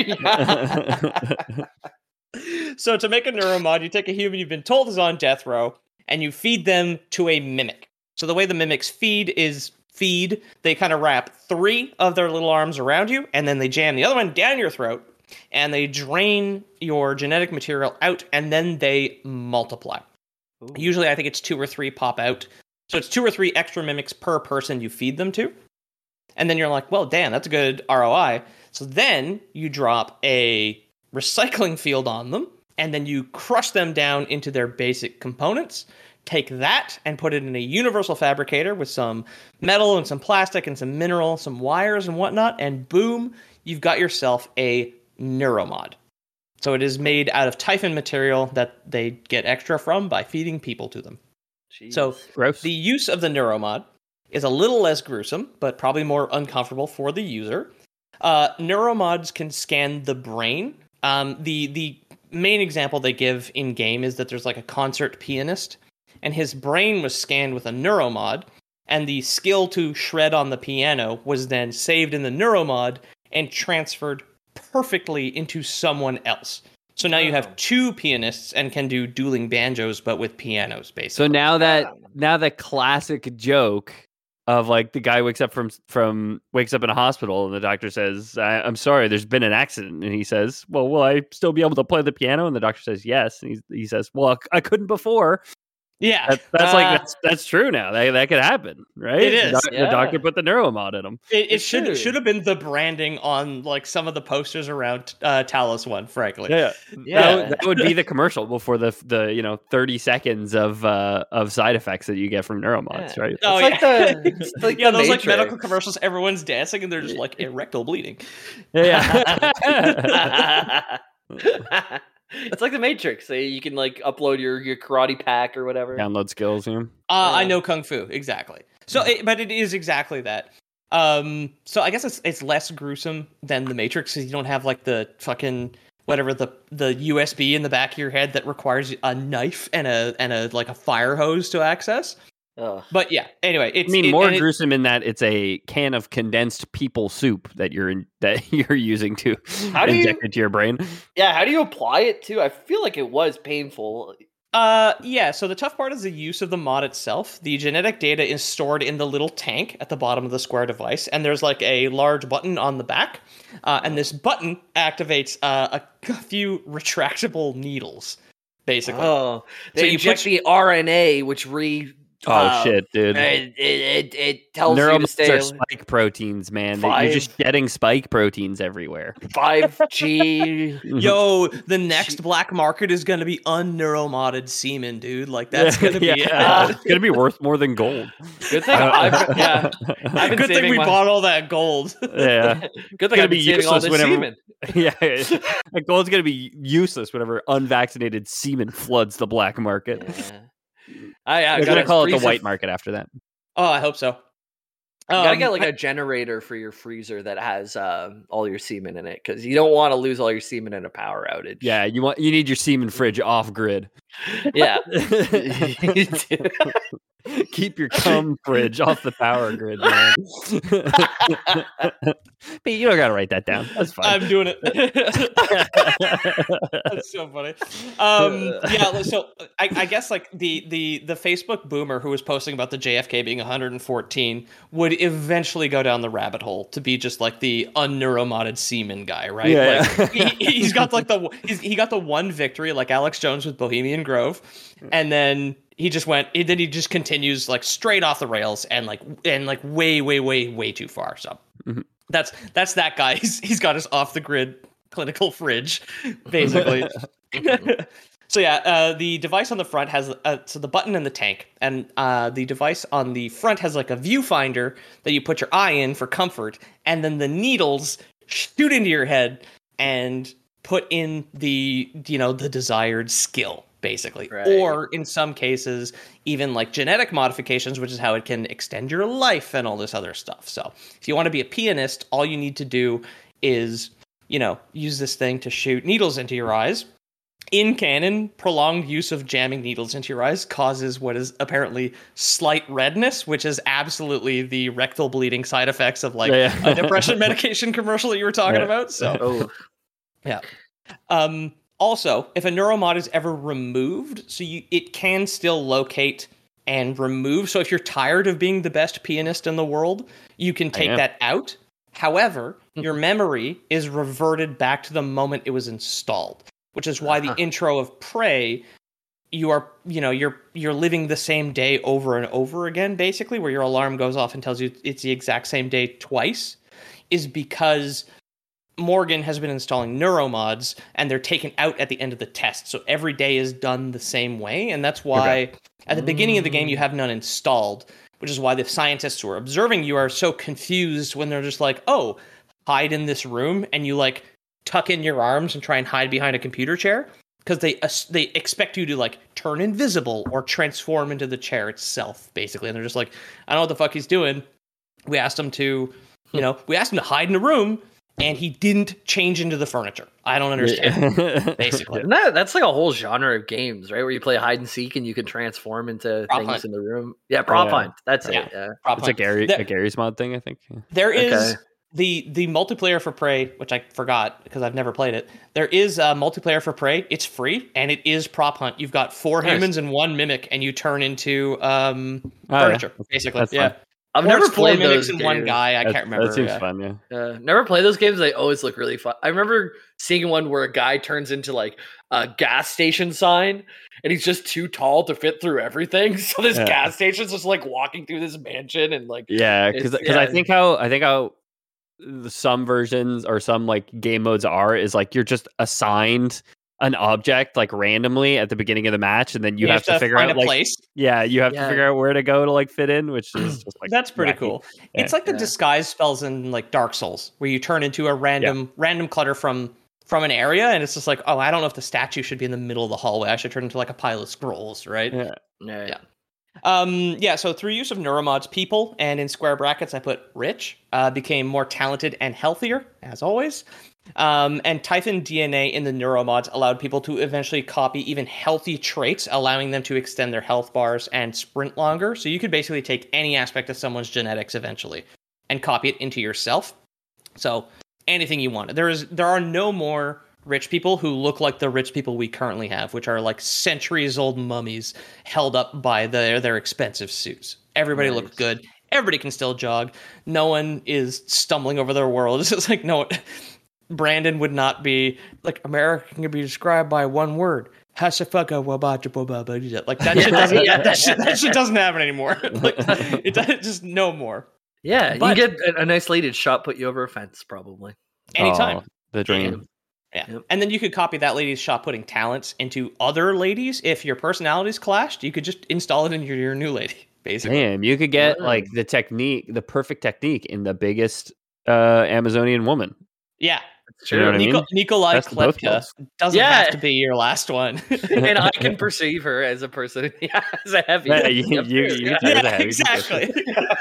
So, to make a Neuromod, you take a human you've been told is on death row, and you feed them to a mimic. So, the way the mimics feed is feed, they kind of wrap three of their little arms around you, and then they jam the other one down your throat, and they drain your genetic material out, and then they multiply. Ooh. Usually, I think it's two or three pop out. So, it's two or three extra mimics per person you feed them to. And then you're like, well, damn, that's a good R O I. So then you drop a recycling field on them, and then you crush them down into their basic components. Take that and put it in a universal fabricator with some metal and some plastic and some mineral, some wires and whatnot, and boom, you've got yourself a Neuromod. So it is made out of Typhon material that they get extra from by feeding people to them. So Gross. the use of the Neuromod is a little less gruesome, but probably more uncomfortable for the user. Uh, Neuromods can scan the brain. Um, the the main example they give in game is that there's like a concert pianist, and his brain was scanned with a Neuromod, and the skill to shred on the piano was then saved in the Neuromod and transferred perfectly into someone else. So now you Oh. have two pianists and can do dueling banjos, but with pianos, basically. So now that now the classic joke of like the guy wakes up from from wakes up in a hospital and the doctor says, I, "I'm sorry, there's been an accident," and he says, "Well, will I still be able to play the piano?" And the doctor says, "Yes," and he he says, "Well, I couldn't before." Yeah, That, that's Uh, like that's that's true now. That that could happen, right? It is. The, doc- Yeah. the doctor put the neuromod in him. it, it It's should true. should have been the branding on like some of the posters around uh, Talos One. Frankly, Yeah, Yeah. That, would- that would be the commercial before the the you know thirty seconds of uh, of side effects that you get from neuromods, Yeah. right? Oh, It's like yeah. the- it's like yeah, the those like Matrix. medical commercials. Everyone's dancing and they're just like erectile bleeding. Yeah. It's like the Matrix. So you can like upload your, your karate pack or whatever. Download skills. Yeah. Uh, I Yeah. know kung fu exactly. So, it, but it is exactly that. Um, so I guess it's it's less gruesome than the Matrix because you don't have like the fucking whatever the the U S B in the back of your head that requires a knife and a and a like a fire hose to access. Ugh. But yeah, anyway, it's I mean, it- more and it- gruesome in that it's a can of condensed people soup that you're in, that you're using to How do you- inject into your brain. Yeah, how do you apply it too? I feel like it was painful. Uh, yeah, so the tough part is the use of the mod itself. The genetic data is stored in the little tank at the bottom of the square device, and there's like a large button on the back. Uh, and this button activates uh, a few retractable needles, basically. Oh, So they you inject put- the R N A, which re. Oh uh, shit, dude! It, it, it, it tells you to Neuromods stay are spike proteins, man. They- Five. You're just getting spike proteins everywhere. five G. Yo, the next black market is going to be unneuromodded semen, dude. Like, that's going to be yeah. it. It's gonna be worth more than gold. Good thing I've, yeah. I've been Good thing saving we my- bought all that gold. Yeah, Good thing gonna I've be been saving all useless this whenever- semen. yeah. That gold's gonna be useless whenever unvaccinated semen floods the black market. Yeah. I, I They're gotta gonna call it the freeze white market after that. Oh, I hope so. You gotta Um, get like I- a generator for your freezer that has um, all your semen in it because you don't want to lose all your semen in a power outage. Yeah, you want you need your semen fridge off grid. yeah. Keep your cum fridge off the power grid, man. But you don't gotta write that down. That's fine. I'm doing it. That's so funny. Um, yeah, so I, I guess like the the the Facebook boomer who was posting about the J F K being one hundred fourteen would eventually go down the rabbit hole to be just like the unneuromodded semen guy, right? Yeah, like yeah. he, he's got like the he's, he got the one victory like Alex Jones with Bohemian Grove, and then he just went. Then he just continues like straight off the rails and like and like way way way way too far. So. Mhm. That's that's that guy. He's he's got his off the grid clinical fridge, basically. So yeah, uh, the device on the front has uh, so the button in the tank, and uh, the device on the front has like a viewfinder that you put your eye in for comfort, and then the needles shoot into your head and put in the you know the desired skill. Basically, Right. or in some cases, even like genetic modifications, which is how it can extend your life and all this other stuff. So, if you want to be a pianist, all you need to do is, you know, use this thing to shoot needles into your eyes. In canon, prolonged use of jamming needles into your eyes causes what is apparently slight redness, which is absolutely the rectal bleeding side effects of like Yeah. a depression medication commercial that you were talking Yeah. about. So, Oh, yeah. Um, also, if a neuromod is ever removed, so you, it can still locate and remove. So if you're tired of being the best pianist in the world, you can take am. that out. However, your memory is reverted back to the moment it was installed, which is why the intro of Prey, you are, you know, you're you're living the same day over and over again, basically, where your alarm goes off and tells you it's the exact same day twice, is because Morgan has been installing neuromods and they're taken out at the end of the test. So every day is done the same way. And that's why Okay. at the beginning of the game, you have none installed, which is why the scientists who are observing you are so confused when they're just like, oh, hide in this room. And you like tuck in your arms and try and hide behind a computer chair because they, uh, they expect you to like turn invisible or transform into the chair itself, basically. And they're just like, I don't know what the fuck he's doing. We asked him to, you know, we asked him to hide in a room. And he didn't change into the furniture. I don't understand, basically. Isn't that, that's like a whole genre of games, right? Where you play hide and seek and you can transform into Prop things hunt. in the room. Yeah, prop yeah. hunt. That's Yeah. it. Yeah. Prop It's a hunt. Gary There- a Gary's mod thing, I think. Yeah. There is Okay. the the multiplayer for Prey, which I forgot because I've never played it. There is a multiplayer for Prey. It's free and it is prop hunt. You've got four Nice. humans and one mimic, and you turn into um, Oh, yeah. furniture, basically. That's yeah. fun. I've Or never it's four played mimics those and one games. guy. I That- can't remember. That seems yeah. fun. Yeah. Uh, never play those games. They always look really fun. I remember seeing one where a guy turns into like a gas station sign, and he's just too tall to fit through everything. So this Yeah. gas station's just like walking through this mansion, and like Yeah, because It's- I yeah. think how I think how the- some versions or some like game modes are is like you're just assigned an object like randomly at the beginning of the match, and then you, have, to, figure find out a like place. yeah, you have Yeah. to figure out where to go to like fit in, which is just like That's pretty wacky. cool. Yeah. It's like the Yeah. disguise spells in like Dark Souls, where you turn into a random random clutter from from an area, and it's just like, oh, I don't know if the statue should be in the middle of the hallway. I should turn into like a pile of scrolls, right? Yeah. yeah, Yeah. Um, yeah, so through use of neuromods, people, and in square brackets, I put rich, uh, became more talented and healthier, as always. Um, and Typhon D N A in the neuromods allowed people to eventually copy even healthy traits, allowing them to extend their health bars and sprint longer. So you could basically take any aspect of someone's genetics eventually and copy it into yourself. So anything you want. There is, there are no more rich people who look like the rich people we currently have, which are like centuries old mummies held up by their their expensive suits. Everybody Nice. looks good. Everybody can still jog. No one is stumbling over their world. It's just like no. Brandon would not be like America can be described by one word. Hasafaka wabajabobaba. Like that shit doesn't. Yeah. That, shit, that shit doesn't happen anymore. Like it does, just no more. yeah. But- you get a, a nice lady to shot put you over a fence, probably. Anytime. Oh, the dream. Yeah. Yep. And then you could copy that lady's shot putting talents into other ladies. If your personalities clashed, you could just install it in your, your new lady, basically. Damn, you could get Wow. like the technique, the perfect technique in the biggest uh Amazonian woman. Yeah. You know what I mean? Nico- Nikolai Best of both Klepka worlds. doesn't Yeah. have to be your last one. And I can perceive her as a person, yeah, as a heavy. Yeah, you- Yep. you- you- Yeah. There's a yeah, heavy exactly.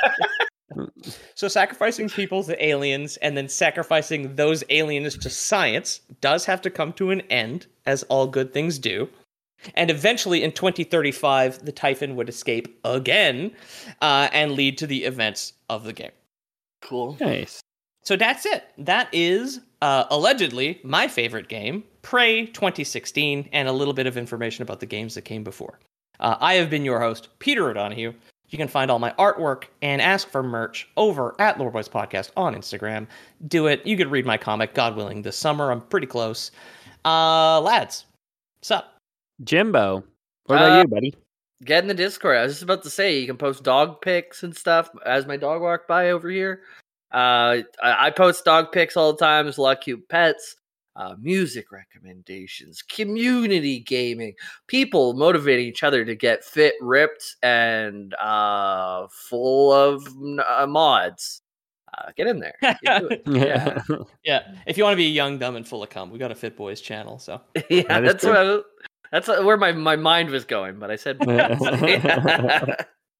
So sacrificing people to aliens and then sacrificing those aliens to science does have to come to an end, as all good things do. And eventually, in twenty thirty-five, the Typhon would escape again uh, and lead to the events of the game. Cool. Nice. So that's it. That is uh, allegedly my favorite game, Prey twenty sixteen, and a little bit of information about the games that came before. Uh, I have been your host, Peter O'Donohue. You can find all my artwork and ask for merch over at Lore Boys Podcast on Instagram. Do it. You could read my comic, God willing, this summer. I'm pretty close. Uh, lads, what's up? Jimbo. What about Uh, you, buddy? Get in the Discord. I was just about to say you can post dog pics and stuff as my dog walked by over here. Uh, I, I post dog pics all the time. There's a lot of cute pets, uh, music recommendations, community gaming, people motivating each other to get fit, ripped, and uh, full of uh, mods. Uh, get in there. Get to it. Yeah, Yeah, if you want to be young, dumb, and full of cum, we got a Fit Boys channel. So yeah, That is that's true. what I, that's where my, my mind was going, but I said. Yeah.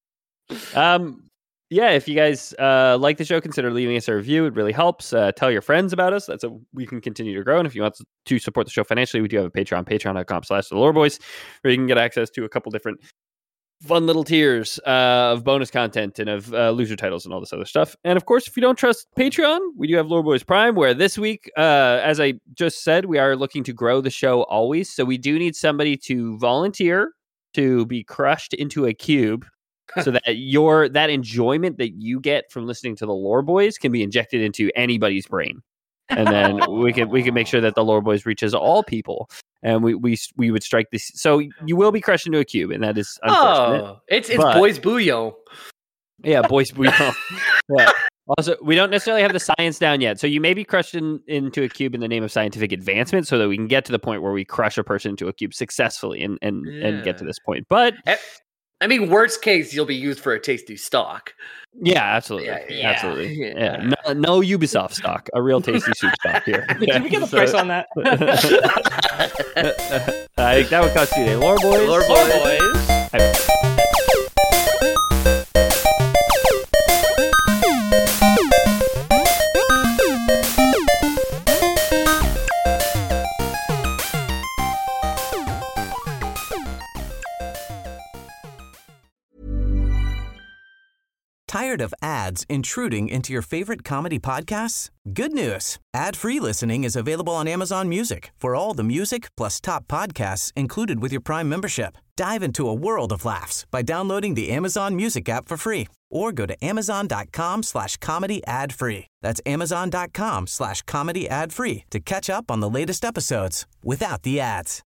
Um, yeah, if you guys uh, like the show, consider leaving us a review. It really helps. Uh, tell your friends about us. That's how we can continue to grow. And if you want to support the show financially, we do have a Patreon, patreon.com slash the Lore Boys, where you can get access to a couple different fun little tiers uh, of bonus content and of uh, loser titles and all this other stuff. And of course, if you don't trust Patreon, we do have Lore Boys Prime, where this week, uh, as I just said, we are looking to grow the show always. So we do need somebody to volunteer to be crushed into a cube so that your that enjoyment that you get from listening to the Lore Boys can be injected into anybody's brain. And then we can we can make sure that the Lore Boys reaches all people. And we we we would strike this. So you will be crushed into a cube, and that is unfortunate. Oh, it's it's But- boys bouillon. Yeah, boys. We don't. Yeah. Also, we don't necessarily have the science down yet. So you may be crushed in, into a cube in the name of scientific advancement, so that we can get to the point where we crush a person into a cube successfully and and, and get to Yeah. this point. But Eh, I mean, worst case, you'll be used for a tasty stock. yeah, absolutely, Yeah, yeah, absolutely. yeah. Yeah, no, no Ubisoft stock, a real tasty soup stock here. Did we get the So- price on that? I think that would cost you a Lore Boys. Lore Lore Boys. Tired of ads intruding into your favorite comedy podcasts? Good news. Ad-free listening is available on Amazon Music for all the music plus top podcasts included with your Prime membership. Dive into a world of laughs by downloading the Amazon Music app for free or go to amazon.com slash comedy ad free. That's amazon.com slash comedy ad free to catch up on the latest episodes without the ads.